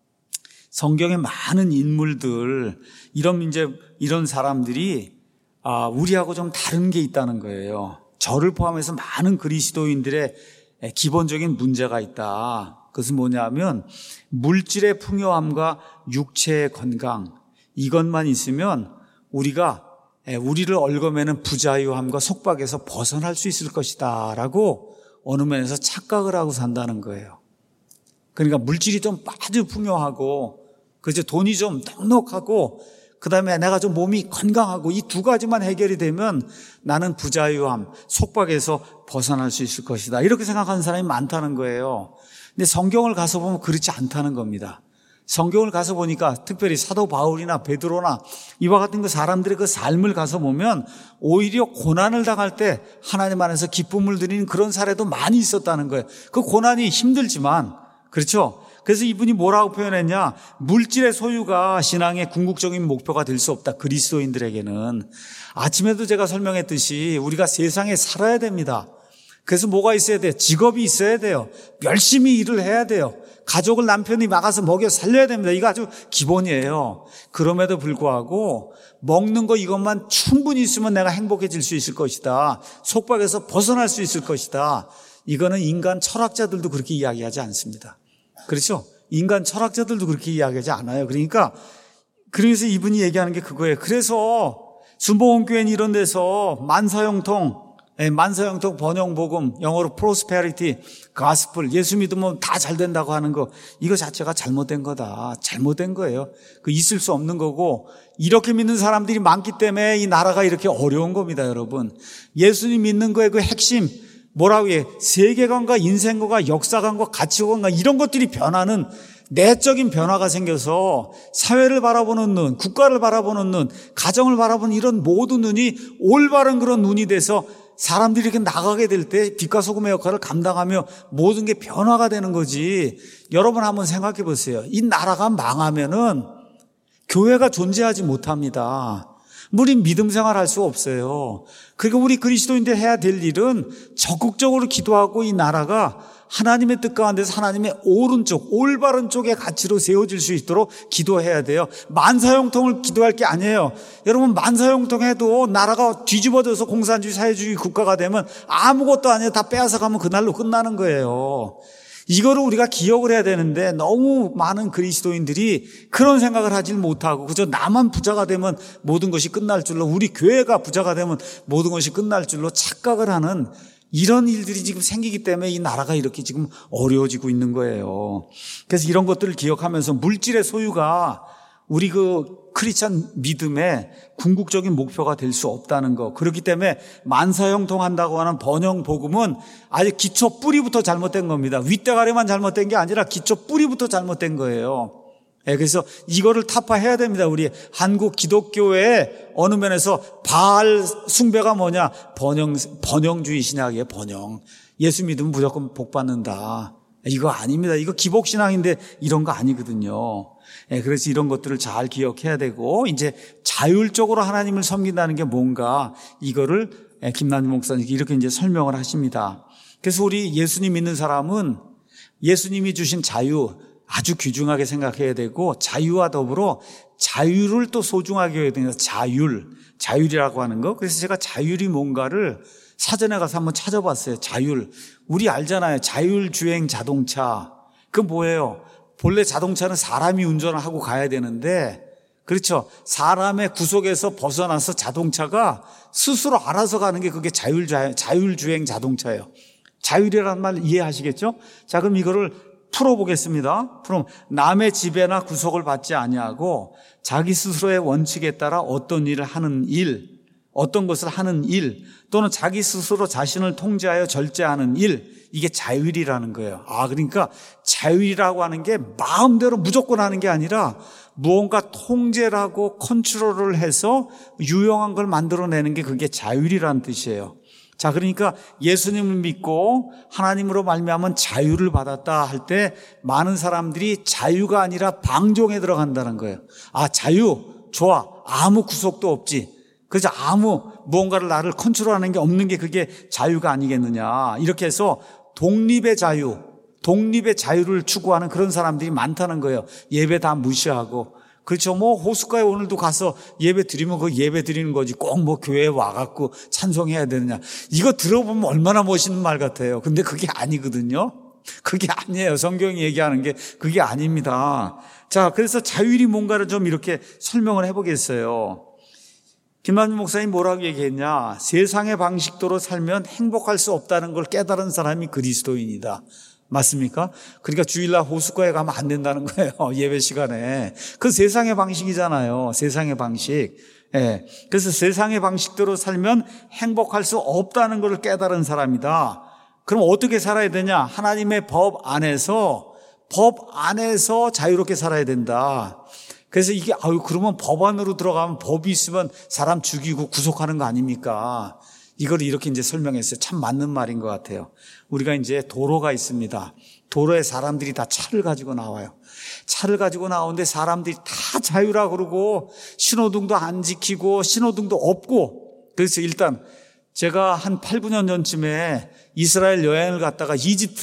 Speaker 1: 성경의 많은 인물들, 이런 사람들이 우리하고 좀 다른 게 있다는 거예요. 저를 포함해서 많은 그리스도인들의 기본적인 문제가 있다. 그것은 뭐냐면 물질의 풍요함과 육체의 건강, 이것만 있으면 우리를 얽어매는 부자유함과 속박에서 벗어날 수 있을 것이다 라고 어느 면에서 착각을 하고 산다는 거예요. 그러니까 물질이 좀 아주 풍요하고, 그죠, 돈이 좀 넉넉하고, 그 다음에 내가 좀 몸이 건강하고 이 두 가지만 해결이 되면 나는 부자유함, 속박에서 벗어날 수 있을 것이다. 이렇게 생각하는 사람이 많다는 거예요. 근데 성경을 가서 보면 그렇지 않다는 겁니다. 성경을 가서 보니까 특별히 사도 바울이나 베드로나 이와 같은 그 사람들의 그 삶을 가서 보면 오히려 고난을 당할 때 하나님 안에서 기쁨을 드리는 그런 사례도 많이 있었다는 거예요. 그 고난이 힘들지만, 그렇죠? 그래서 이분이 뭐라고 표현했냐? 물질의 소유가 신앙의 궁극적인 목표가 될 수 없다. 그리스도인들에게는. 아침에도 제가 설명했듯이 우리가 세상에 살아야 됩니다. 그래서 뭐가 있어야 돼요? 직업이 있어야 돼요. 열심히 일을 해야 돼요. 가족을 남편이 막아서 먹여 살려야 됩니다. 이거 아주 기본이에요. 그럼에도 불구하고 먹는 거 이것만 충분히 있으면 내가 행복해질 수 있을 것이다. 속박에서 벗어날 수 있을 것이다. 이거는 인간 철학자들도 그렇게 이야기하지 않습니다. 그렇죠? 인간 철학자들도 그렇게 이야기하지 않아요. 그래서 이분이 얘기하는 게 그거예요. 그래서 순복음교회는 이런 데서 만사형통 번영복음, 영어로 prosperity, gospel, 예수 믿으면 다 잘 된다고 하는 거, 이거 자체가 잘못된 거다. 잘못된 거예요. 그 있을 수 없는 거고, 이렇게 믿는 사람들이 많기 때문에 이 나라가 이렇게 어려운 겁니다, 여러분. 예수님 믿는 거의 그 핵심, 뭐라고 해? 세계관과 인생관과 역사관과 가치관과 이런 것들이 변하는 내적인 변화가 생겨서 사회를 바라보는 눈, 국가를 바라보는 눈, 가정을 바라보는 이런 모든 눈이 올바른 그런 눈이 돼서 사람들이 이렇게 나가게 될 때 빛과 소금의 역할을 감당하며 모든 게 변화가 되는 거지. 여러분 한번 생각해 보세요. 이 나라가 망하면은 교회가 존재하지 못합니다. 우리 믿음 생활할 수 없어요. 그리고 우리 그리스도인들 해야 될 일은 적극적으로 기도하고 이 나라가 하나님의 뜻 가운데서 하나님의 오른쪽, 올바른 쪽의 가치로 세워질 수 있도록 기도해야 돼요. 만사형통을 기도할 게 아니에요. 여러분 만사형통해도 나라가 뒤집어져서 공산주의, 사회주의 국가가 되면 아무것도 아니에요. 다 빼앗아가면 그날로 끝나는 거예요. 이거를 우리가 기억을 해야 되는데 너무 많은 그리스도인들이 그런 생각을 하질 못하고 그저 나만 부자가 되면 모든 것이 끝날 줄로, 우리 교회가 부자가 되면 모든 것이 끝날 줄로 착각을 하는 이런 일들이 지금 생기기 때문에 이 나라가 이렇게 지금 어려워지고 있는 거예요. 그래서 이런 것들을 기억하면서 물질의 소유가 우리 그 크리스찬 믿음의 궁극적인 목표가 될 수 없다는 거. 그렇기 때문에 만사형통한다고 하는 번영 복음은 아예 기초 뿌리부터 잘못된 겁니다. 윗대가리만 잘못된 게 아니라 기초 뿌리부터 잘못된 거예요. 그래서 이거를 타파해야 됩니다. 우리 한국 기독교의 어느 면에서 바알 숭배가 뭐냐? 번영주의 신학이에요. 번영. 예수 믿으면 무조건 복 받는다. 이거 아닙니다. 이거 기복신앙인데 이런 거 아니거든요. 그래서 이런 것들을 잘 기억해야 되고, 이제 자율적으로 하나님을 섬긴다는 게 뭔가, 이거를 김남주 목사님이 이렇게 이제 설명을 하십니다. 그래서 우리 예수님 믿는 사람은 예수님이 주신 자유 아주 귀중하게 생각해야 되고, 자유와 더불어 자유를 또 소중하게 해야 됩니다. 자율이라고 하는 거. 그래서 제가 자율이 뭔가를 사전에 가서 한번 찾아봤어요. 자율. 우리 알잖아요. 자율주행 자동차. 그 뭐예요? 본래 자동차는 사람이 운전을 하고 가야 되는데, 그렇죠. 사람의 구속에서 벗어나서 자동차가 스스로 알아서 가는 게 그게 자율주행 자동차예요. 자율이라는 말 이해하시겠죠? 자, 그럼 이거를 풀어보겠습니다. 그럼 남의 지배나 구속을 받지 아니하고 자기 스스로의 원칙에 따라 어떤 일을 하는 일, 어떤 것을 하는 일, 또는 자기 스스로 자신을 통제하여 절제하는 일, 이게 자율이라는 거예요. 그러니까 자율이라고 하는 게 마음대로 무조건 하는 게 아니라 무언가 통제를 하고 컨트롤을 해서 유용한 걸 만들어내는 게 그게 자율이라는 뜻이에요. 자, 그러니까 예수님을 믿고 하나님으로 말미암은 자유를 받았다 할 때 많은 사람들이 자유가 아니라 방종에 들어간다는 거예요. 자유 좋아. 아무 구속도 없지. 그래서 무언가를 나를 컨트롤하는 게 없는 게 그게 자유가 아니겠느냐. 이렇게 해서 독립의 자유를 추구하는 그런 사람들이 많다는 거예요. 예배 다 무시하고. 그렇죠. 호숫가에 오늘도 가서 예배 드리면 그 예배 드리는 거지. 꼭 교회에 와갖고 찬송해야 되느냐. 이거 들어보면 얼마나 멋있는 말 같아요. 근데 그게 아니거든요. 그게 아니에요. 성경이 얘기하는 게 그게 아닙니다. 자, 그래서 자율이 뭔가를 좀 이렇게 설명을 해보겠어요. 김남주 목사님 뭐라고 얘기했냐? 세상의 방식대로 살면 행복할 수 없다는 걸 깨달은 사람이 그리스도인이다. 맞습니까? 그러니까 주일날 호숫가에 가면 안 된다는 거예요. 예배 시간에. 그 세상의 방식이잖아요. 세상의 방식. 예. 그래서 세상의 방식대로 살면 행복할 수 없다는 것을 깨달은 사람이다. 그럼 어떻게 살아야 되냐? 하나님의 법 안에서 자유롭게 살아야 된다. 그래서 이게 그러면 법 안으로 들어가면 법이 있으면 사람 죽이고 구속하는 거 아닙니까? 이걸 이렇게 이제 설명했어요. 참 맞는 말인 것 같아요. 우리가 이제 도로가 있습니다. 도로에 사람들이 다 차를 가지고 나와요. 차를 가지고 나오는데 사람들이 다 자유라 그러고 신호등도 안 지키고 신호등도 없고, 그래서 일단 제가 한 8, 9년 전쯤에 이스라엘 여행을 갔다가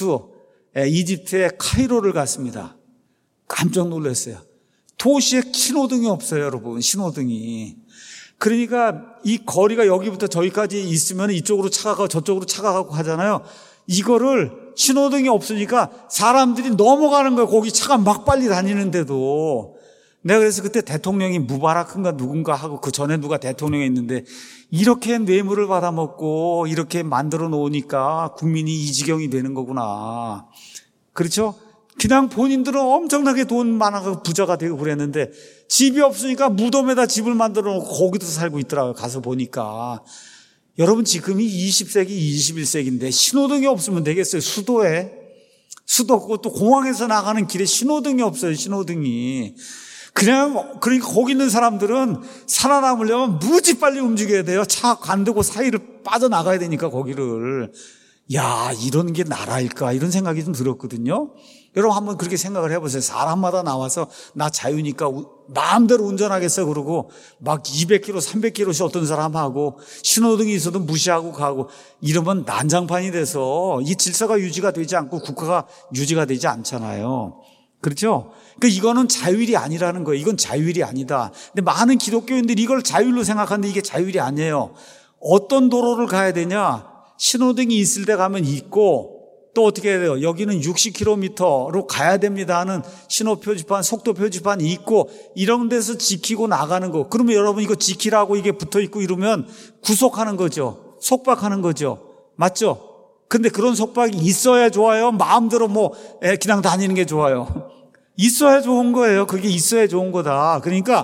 Speaker 1: 이집트의 카이로를 갔습니다. 깜짝 놀랐어요. 도시에 신호등이 없어요, 여러분. 신호등이. 그러니까 이 거리가 여기부터 저기까지 있으면 이쪽으로 차가 가고 저쪽으로 차가 가고 하잖아요. 이거를 신호등이 없으니까 사람들이 넘어가는 거예요. 거기 차가 막 빨리 다니는데도. 내가 그래서 그때 대통령이 무바라크인가 누군가 하고 그 전에 누가 대통령이 있는데 이렇게 뇌물을 받아먹고 이렇게 만들어 놓으니까 국민이 이 지경이 되는 거구나. 그렇죠? 그냥 본인들은 엄청나게 돈 많아서 부자가 되고 그랬는데 집이 없으니까 무덤에다 집을 만들어 놓고 거기도 살고 있더라고요. 가서 보니까. 여러분 지금이 20세기, 21세기인데 신호등이 없으면 되겠어요. 수도에. 수도 없고 또 공항에서 나가는 길에 신호등이 없어요. 신호등이. 그러니까 거기 있는 사람들은 살아남으려면 무지 빨리 움직여야 돼요. 차 관두고 사이를 빠져나가야 되니까 거기를. 야, 이런 게 나라일까? 이런 생각이 좀 들었거든요. 여러분 한번 그렇게 생각을 해보세요. 사람마다 나와서 나 자유니까 마음대로 운전하겠어 그러고 막 200km, 300km씩 어떤 사람하고 신호등이 있어도 무시하고 가고 이러면 난장판이 돼서 이 질서가 유지가 되지 않고 국가가 유지가 되지 않잖아요. 그렇죠? 그러니까 이거는 자율이 아니라는 거예요. 이건 자율이 아니다. 근데 많은 기독교인들이 이걸 자율로 생각하는데 이게 자율이 아니에요. 어떤 도로를 가야 되냐? 신호등이 있을 때 가면 있고 또 어떻게 해야 돼요? 여기는 60km로 가야 됩니다 하는 신호 표지판, 속도 표지판이 있고 이런 데서 지키고 나가는 거. 그러면 여러분 이거 지키라고 이게 붙어 있고 이러면 구속하는 거죠. 속박하는 거죠. 맞죠? 근데 그런 속박이 있어야 좋아요? 마음대로 그냥 다니는 게 좋아요? 있어야 좋은 거예요. 그게 있어야 좋은 거다. 그러니까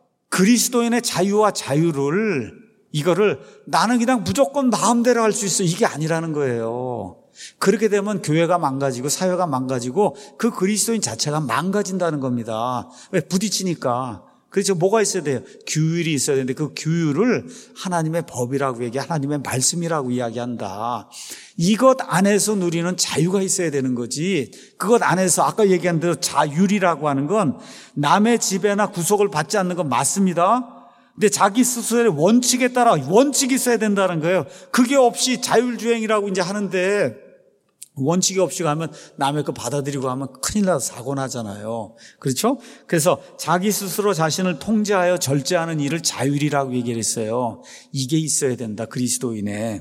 Speaker 1: 그리스도인의 자유와 자유를 이거를 나는 그냥 무조건 마음대로 할 수 있어. 이게 아니라는 거예요. 그렇게 되면 교회가 망가지고 사회가 망가지고 그 그리스도인 자체가 망가진다는 겁니다. 왜? 부딪히니까. 그래서 뭐가 있어야 돼요? 규율이 있어야 되는데 그 규율을 하나님의 법이라고 하나님의 말씀이라고 이야기한다. 이것 안에서 누리는 자유가 있어야 되는 거지. 그것 안에서 아까 얘기한 대로 자율이라고 하는 건 남의 지배나 구속을 받지 않는 건 맞습니다. 근데 자기 스스로의 원칙에 따라 원칙이 있어야 된다는 거예요. 그게 없이 자율주행이라고 이제 하는데 원칙이 없이 가면 남의 거 받아들이고 하면 큰일 나서 사고 나잖아요. 그렇죠? 그래서 자기 스스로 자신을 통제하여 절제하는 일을 자율이라고 얘기를 했어요. 이게 있어야 된다. 그리스도인의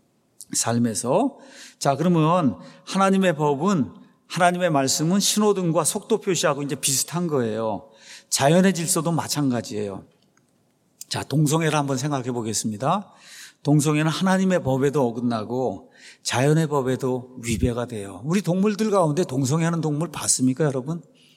Speaker 1: 삶에서. 자, 그러면 하나님의 법은, 하나님의 말씀은 신호등과 속도 표시하고 이제 비슷한 거예요. 자연의 질서도 마찬가지예요. 자, 동성애를 한번 생각해 보겠습니다. 동성애는 하나님의 법에도 어긋나고 자연의 법에도 위배가 돼요. 우리 동물들 가운데 동성애하는 동물 봤습니까, 여러분?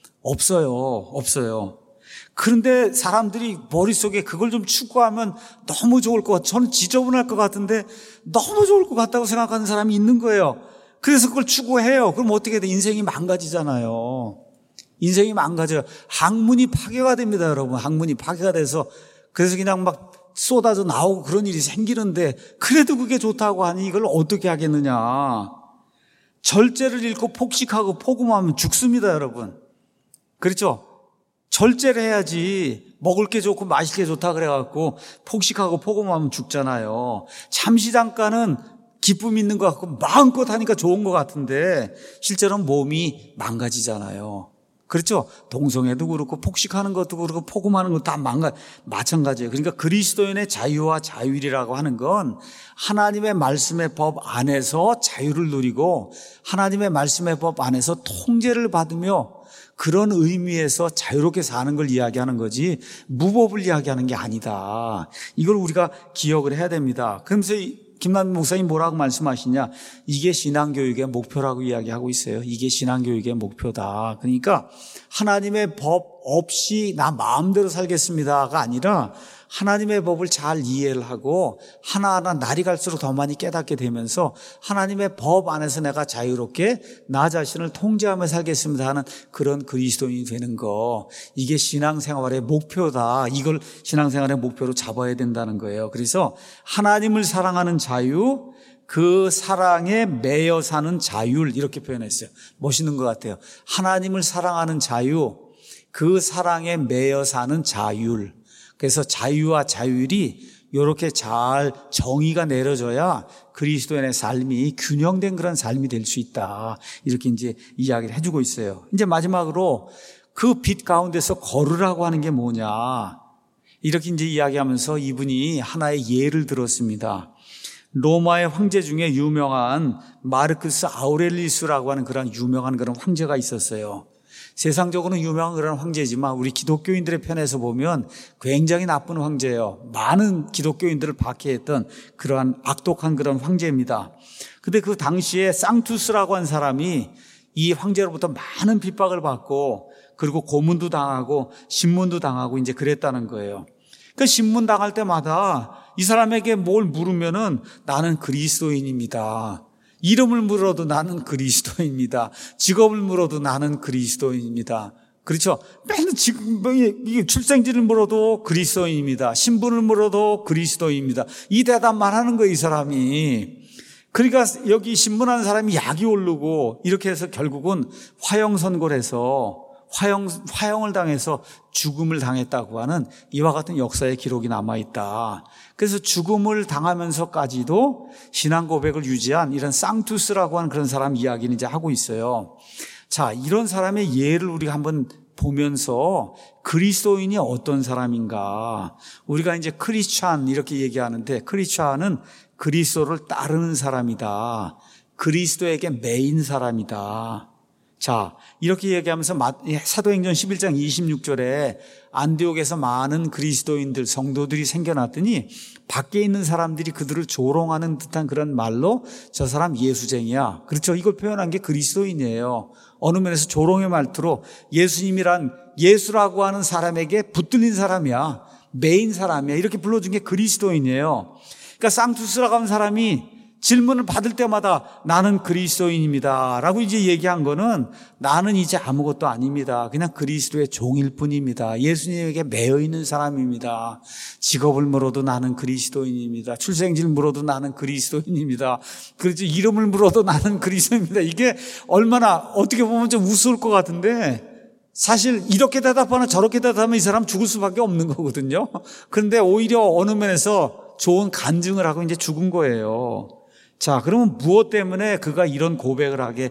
Speaker 1: 없어요. 그런데 사람들이 머릿속에 그걸 좀 추구하면 너무 좋을 것 같아요. 저는 지저분할 것 같은데 너무 좋을 것 같다고 생각하는 사람이 있는 거예요. 그래서 그걸 추구해요. 그럼 어떻게 돼? 인생이 망가지잖아요. 인생이 망가져요. 학문이 파괴가 됩니다, 여러분. 학문이 파괴가 돼서 그래서 그냥 막 쏟아져 나오고 그런 일이 생기는데 그래도 그게 좋다고 하니 이걸 어떻게 하겠느냐. 절제를 잃고 폭식하고 포금하면 죽습니다, 여러분. 그렇죠? 절제를 해야지. 먹을 게 좋고 마실 게 좋다 그래갖고 폭식하고 포금하면 죽잖아요. 잠시 잠깐은 기쁨이 있는 것 같고 마음껏 하니까 좋은 것 같은데 실제로는 몸이 망가지잖아요. 그렇죠? 동성애도 그렇고 폭식하는 것도 그렇고 포금하는 것도 다 마찬가지예요. 그러니까 그리스도인의 자유와 자율이라고 하는 건 하나님의 말씀의 법 안에서 자유를 누리고 하나님의 말씀의 법 안에서 통제를 받으며 그런 의미에서 자유롭게 사는 걸 이야기하는 거지 무법을 이야기하는 게 아니다. 이걸 우리가 기억을 해야 됩니다. 그러면서 김남준 목사님 뭐라고 말씀하시냐? 이게 신앙교육의 목표라고 이야기하고 있어요. 이게 신앙교육의 목표다. 그러니까 하나님의 법 없이 나 마음대로 살겠습니다가 아니라 하나님의 법을 잘 이해를 하고 하나하나 날이 갈수록 더 많이 깨닫게 되면서 하나님의 법 안에서 내가 자유롭게 나 자신을 통제하며 살겠습니다 하는 그런 그리스도인이 되는 거, 이게 신앙생활의 목표다. 이걸 신앙생활의 목표로 잡아야 된다는 거예요. 그래서 하나님을 사랑하는 자유, 그 사랑에 매여 사는 자율, 이렇게 표현했어요. 멋있는 것 같아요. 하나님을 사랑하는 자유, 그 사랑에 매여 사는 자율. 그래서 자유와 자율이 이렇게 잘 정의가 내려져야 그리스도인의 삶이 균형된 그런 삶이 될 수 있다. 이렇게 이제 이야기를 해주고 있어요. 이제 마지막으로 그 빛 가운데서 걸으라고 하는 게 뭐냐. 이렇게 이제 이야기하면서 이분이 하나의 예를 들었습니다. 로마의 황제 중에 유명한 마르크스 아우렐리우스라고 하는 그런 유명한 그런 황제가 있었어요. 세상적으로는 유명한 그런 황제지만 우리 기독교인들의 편에서 보면 굉장히 나쁜 황제예요. 많은 기독교인들을 박해했던 그러한 악독한 그런 황제입니다. 근데 그 당시에 쌍투스라고 한 사람이 이 황제로부터 많은 핍박을 받고 그리고 고문도 당하고 신문도 당하고 이제 그랬다는 거예요. 그 신문 당할 때마다 이 사람에게 뭘 물으면은 나는 그리스도인입니다. 이름을 물어도 나는 그리스도입니다. 직업을 물어도 나는 그리스도인입니다. 그렇죠? 맨날 지금 출생지를 물어도 그리스도인입니다. 신분을 물어도 그리스도인입니다. 이 대답만 하는 거예요, 이 사람이. 그러니까 여기 신문하는 사람이 약이 오르고 이렇게 해서 결국은 화형선고를 해서 화형을 당해서 죽음을 당했다고 하는 이와 같은 역사의 기록이 남아있다. 그래서 죽음을 당하면서까지도 신앙 고백을 유지한 이런 쌍투스라고 하는 그런 사람 이야기는 이제 하고 있어요. 자, 이런 사람의 예를 우리가 한번 보면서 그리스도인이 어떤 사람인가. 우리가 이제 크리스찬 이렇게 얘기하는데 크리스찬은 그리스도를 따르는 사람이다. 그리스도에게 매인 사람이다. 자, 이렇게 얘기하면서 사도행전 11장 26절에 안디옥에서 많은 그리스도인들, 성도들이 생겨났더니 밖에 있는 사람들이 그들을 조롱하는 듯한 그런 말로 저 사람 예수쟁이야. 그렇죠. 이걸 표현한 게 그리스도인이에요. 어느 면에서 조롱의 말투로 예수님이란 예수라고 하는 사람에게 붙들린 사람이야. 메인 사람이야. 이렇게 불러준 게 그리스도인이에요. 그러니까 쌍투스라고 하는 사람이 질문을 받을 때마다 나는 그리스도인입니다 라고 이제 얘기한 거는 나는 이제 아무것도 아닙니다. 그냥 그리스도의 종일 뿐입니다. 예수님에게 매여 있는 사람입니다. 직업을 물어도 나는 그리스도인입니다. 출생지를 물어도 나는 그리스도인입니다. 그렇지, 이름을 물어도 나는 그리스도인입니다. 이게 얼마나 어떻게 보면 좀 우스울 것 같은데 사실 이렇게 대답하나 저렇게 대답하면 이 사람 죽을 수밖에 없는 거거든요. 그런데 오히려 어느 면에서 좋은 간증을 하고 이제 죽은 거예요. 자, 그러면 무엇 때문에 그가 이런 고백을 하게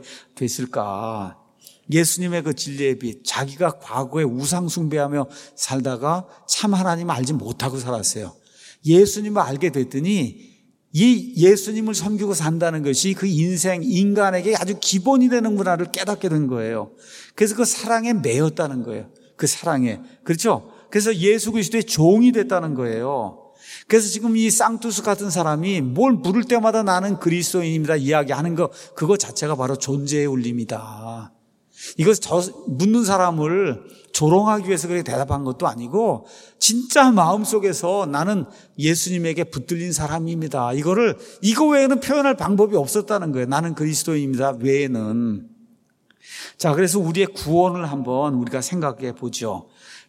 Speaker 1: 됐을까? 예수님의 그 진리의 빛, 자기가 과거에 우상 숭배하며 살다가 참 하나님을 알지 못하고 살았어요. 예수님을 알게 됐더니 이 예수님을 섬기고 산다는 것이 그 인간에게 아주 기본이 되는 문화를 깨닫게 된 거예요. 그래서 그 사랑에 매였다는 거예요. 그 사랑에. 그렇죠? 그래서 예수 그리스도의 종이 됐다는 거예요. 그래서 지금 이 쌍투스 같은 사람이 뭘 물을 때마다 나는 그리스도인입니다 이야기하는 거, 그거 자체가 바로 존재의 울림이다. 이것 묻는 사람을 조롱하기 위해서 그렇게 대답한 것도 아니고 진짜 마음속에서 나는 예수님에게 붙들린 사람입니다. 이거 외에는 표현할 방법이 없었다는 거예요. 나는 그리스도인입니다 외에는. 자, 그래서 우리의 구원을 한번 우리가 생각해 보죠.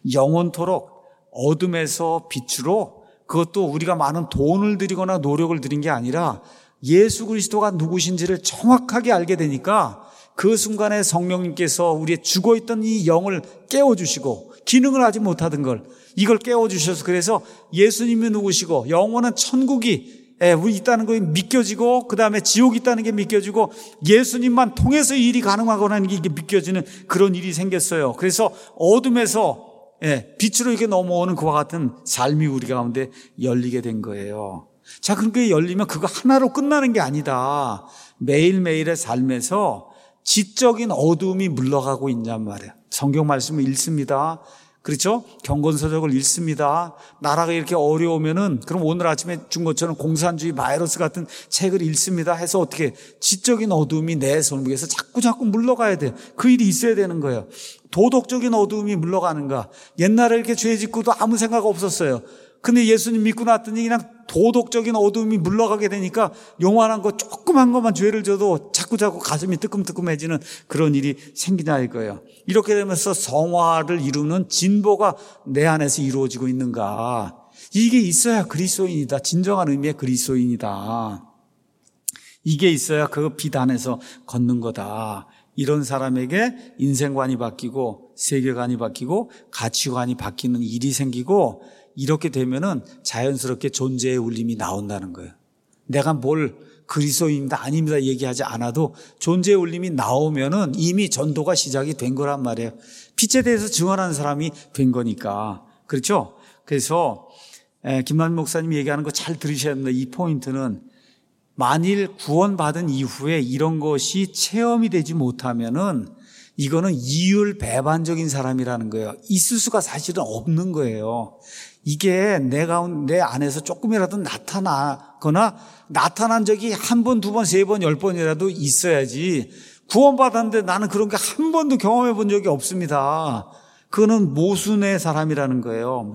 Speaker 1: 영원토록 어둠에서 빛으로, 그것도 우리가 많은 돈을 들이거나 노력을 들인 게 아니라 예수 그리스도가 누구신지를 정확하게 알게 되니까 그 순간에 성령님께서 우리의 죽어있던 이 영을 깨워주시고 기능을 하지 못하던 이걸 깨워주셔서 그래서 예수님이 누구시고 영원한 천국이 우리 있다는 게 믿겨지고 그 다음에 지옥이 있다는 게 믿겨지고 예수님만 통해서 일이 가능하거나 하는 게 이게 믿겨지는 그런 일이 생겼어요. 그래서 어둠에서 빛으로 이렇게 넘어오는 그와 같은 삶이 우리 가운데 열리게 된 거예요. 자, 그렇게 열리면 그거 하나로 끝나는 게 아니다. 매일매일의 삶에서 지적인 어두움이 물러가고 있냔 말이에요. 성경 말씀을 읽습니다. 그렇죠? 경건서적을 읽습니다. 나라가 이렇게 어려우면은 그럼 오늘 아침에 준 것처럼 공산주의 바이러스 같은 책을 읽습니다 해서 어떻게 지적인 어두움이 내 손목에서 자꾸 물러가야 돼요. 그 일이 있어야 되는 거예요. 도덕적인 어두움이 물러가는가. 옛날에 이렇게 죄 짓고도 아무 생각 없었어요. 근데 예수님 믿고 났더니 그냥 도덕적인 어두움이 물러가게 되니까 요만한 거 조그만 것만 죄를 져도 자꾸 가슴이 뜨끔뜨끔해지는 그런 일이 생기냐 이거예요. 이렇게 되면서 성화를 이루는 진보가 내 안에서 이루어지고 있는가. 이게 있어야 그리스도인이다. 진정한 의미의 그리스도인이다. 이게 있어야 그 빛 안에서 걷는 거다. 이런 사람에게 인생관이 바뀌고 세계관이 바뀌고 가치관이 바뀌는 일이 생기고 이렇게 되면은 자연스럽게 존재의 울림이 나온다는 거예요. 내가 뭘 그리스도인입니다, 아닙니다 얘기하지 않아도 존재의 울림이 나오면은 이미 전도가 시작이 된 거란 말이에요. 빛에 대해서 증언하는 사람이 된 거니까. 그렇죠? 그래서 김만희 목사님이 얘기하는 거 잘 들으셔야 합니다. 이 포인트는 만일 구원받은 이후에 이런 것이 체험이 되지 못하면은 이거는 이율배반적인 사람이라는 거예요. 있을 수가 사실은 없는 거예요. 이게 내 안에서 조금이라도 나타나거나 나타난 적이 한 번, 두 번, 세 번, 10번이라도 있어야지. 구원받았는데 나는 그런 게 한 번도 경험해 본 적이 없습니다. 그거는 모순의 사람이라는 거예요.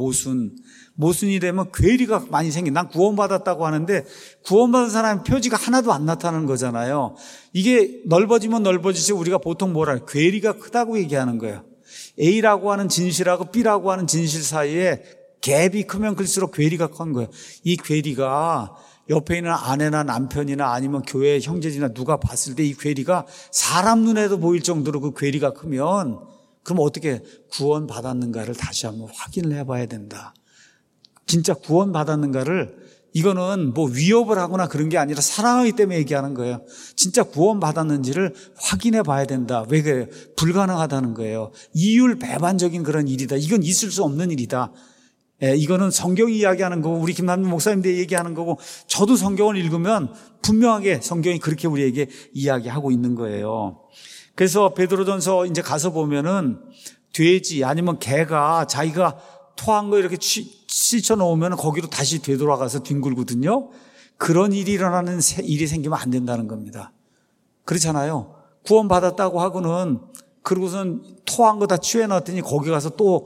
Speaker 1: 모순이 되면 괴리가 많이 생긴. 난 구원받았다고 하는데 구원받은 사람의 표지가 하나도 안 나타나는 거잖아요. 이게 넓어지면 넓어지지 우리가 보통 뭐라 해요? 괴리가 크다고 얘기하는 거예요. A라고 하는 진실하고 B라고 하는 진실 사이에 갭이 크면 클수록 괴리가 큰 거예요. 이 괴리가 옆에 있는 아내나 남편이나 아니면 교회 형제지나 누가 봤을 때 이 괴리가 사람 눈에도 보일 정도로 그 괴리가 크면 그럼 어떻게 구원받았는가를 다시 한번 확인을 해봐야 된다. 진짜 구원받았는가를 이거는 뭐 위협을 하거나 그런 게 아니라 사랑하기 때문에 얘기하는 거예요. 진짜 구원받았는지를 확인해 봐야 된다. 왜 그래요? 불가능하다는 거예요. 이율배반적인 그런 일이다. 이건 있을 수 없는 일이다. 이거는 성경이 이야기하는 거고 우리 김남준 목사님들이 얘기하는 거고 저도 성경을 읽으면 분명하게 성경이 그렇게 우리에게 이야기하고 있는 거예요. 그래서 베드로전서 이제 가서 보면은 돼지 아니면 개가 자기가 토한 거 이렇게 씻어 놓으면 거기로 다시 되돌아가서 뒹굴거든요. 그런 일이 일어나는 일이 생기면 안 된다는 겁니다. 그렇잖아요. 구원받았다고 하고는 그러고선 토한 거 다 취해 놨더니 거기 가서 또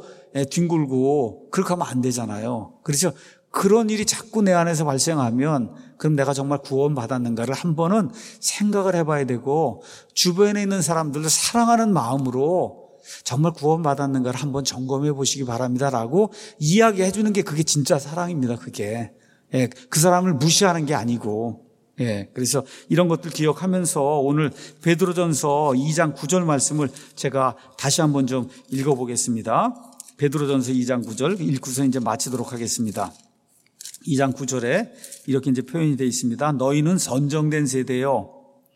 Speaker 1: 뒹굴고 그렇게 하면 안 되잖아요. 그렇죠. 그런 일이 자꾸 내 안에서 발생하면 그럼 내가 정말 구원받았는가를 한 번은 생각을 해봐야 되고 주변에 있는 사람들을 사랑하는 마음으로 정말 구원받았는가를 한번 점검해 보시기 바랍니다라고 이야기해 주는 게 그게 진짜 사랑입니다. 그게 그 사람을 무시하는 게 아니고 그래서 이런 것들 기억하면서 오늘 베드로전서 2장 9절 말씀을 제가 다시 한번 좀 읽어보겠습니다. 베드로전서 2장 9절 읽고서 이제 마치도록 하겠습니다. 2장 9절에 이렇게 이제 표현이 되어 있습니다. 너희는 선정된 세대요.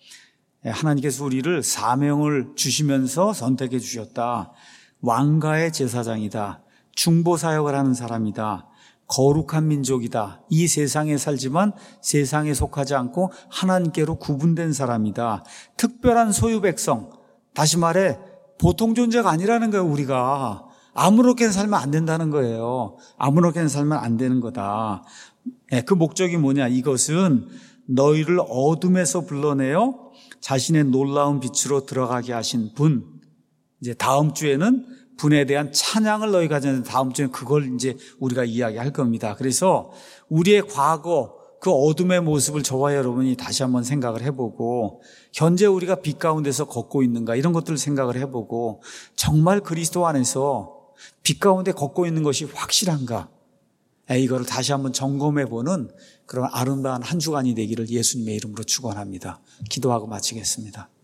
Speaker 1: 하나님께서 우리를 사명을 주시면서 선택해 주셨다. 왕가의 제사장이다. 중보사역을 하는 사람이다. 거룩한 민족이다. 이 세상에 살지만 세상에 속하지 않고 하나님께로 구분된 사람이다. 특별한 소유 백성. 다시 말해 보통 존재가 아니라는 거예요. 우리가 아무렇게나 살면 안 된다는 거예요. 아무렇게나 살면 안 되는 거다. 그 목적이 뭐냐? 이것은 너희를 어둠에서 불러내어 자신의 놀라운 빛으로 들어가게 하신 분. 이제 다음 주에는 분에 대한 찬양을 너희가 하는데 다음 주에는 그걸 이제 우리가 이야기할 겁니다. 그래서 우리의 과거 그 어둠의 모습을 저와 여러분이 다시 한번 생각을 해보고 현재 우리가 빛 가운데서 걷고 있는가 이런 것들을 생각을 해보고 정말 그리스도 안에서 빛 가운데 걷고 있는 것이 확실한가 이거를 다시 한번 점검해보는 그런 아름다운 한 주간이 되기를 예수님의 이름으로 축원합니다. 기도하고 마치겠습니다.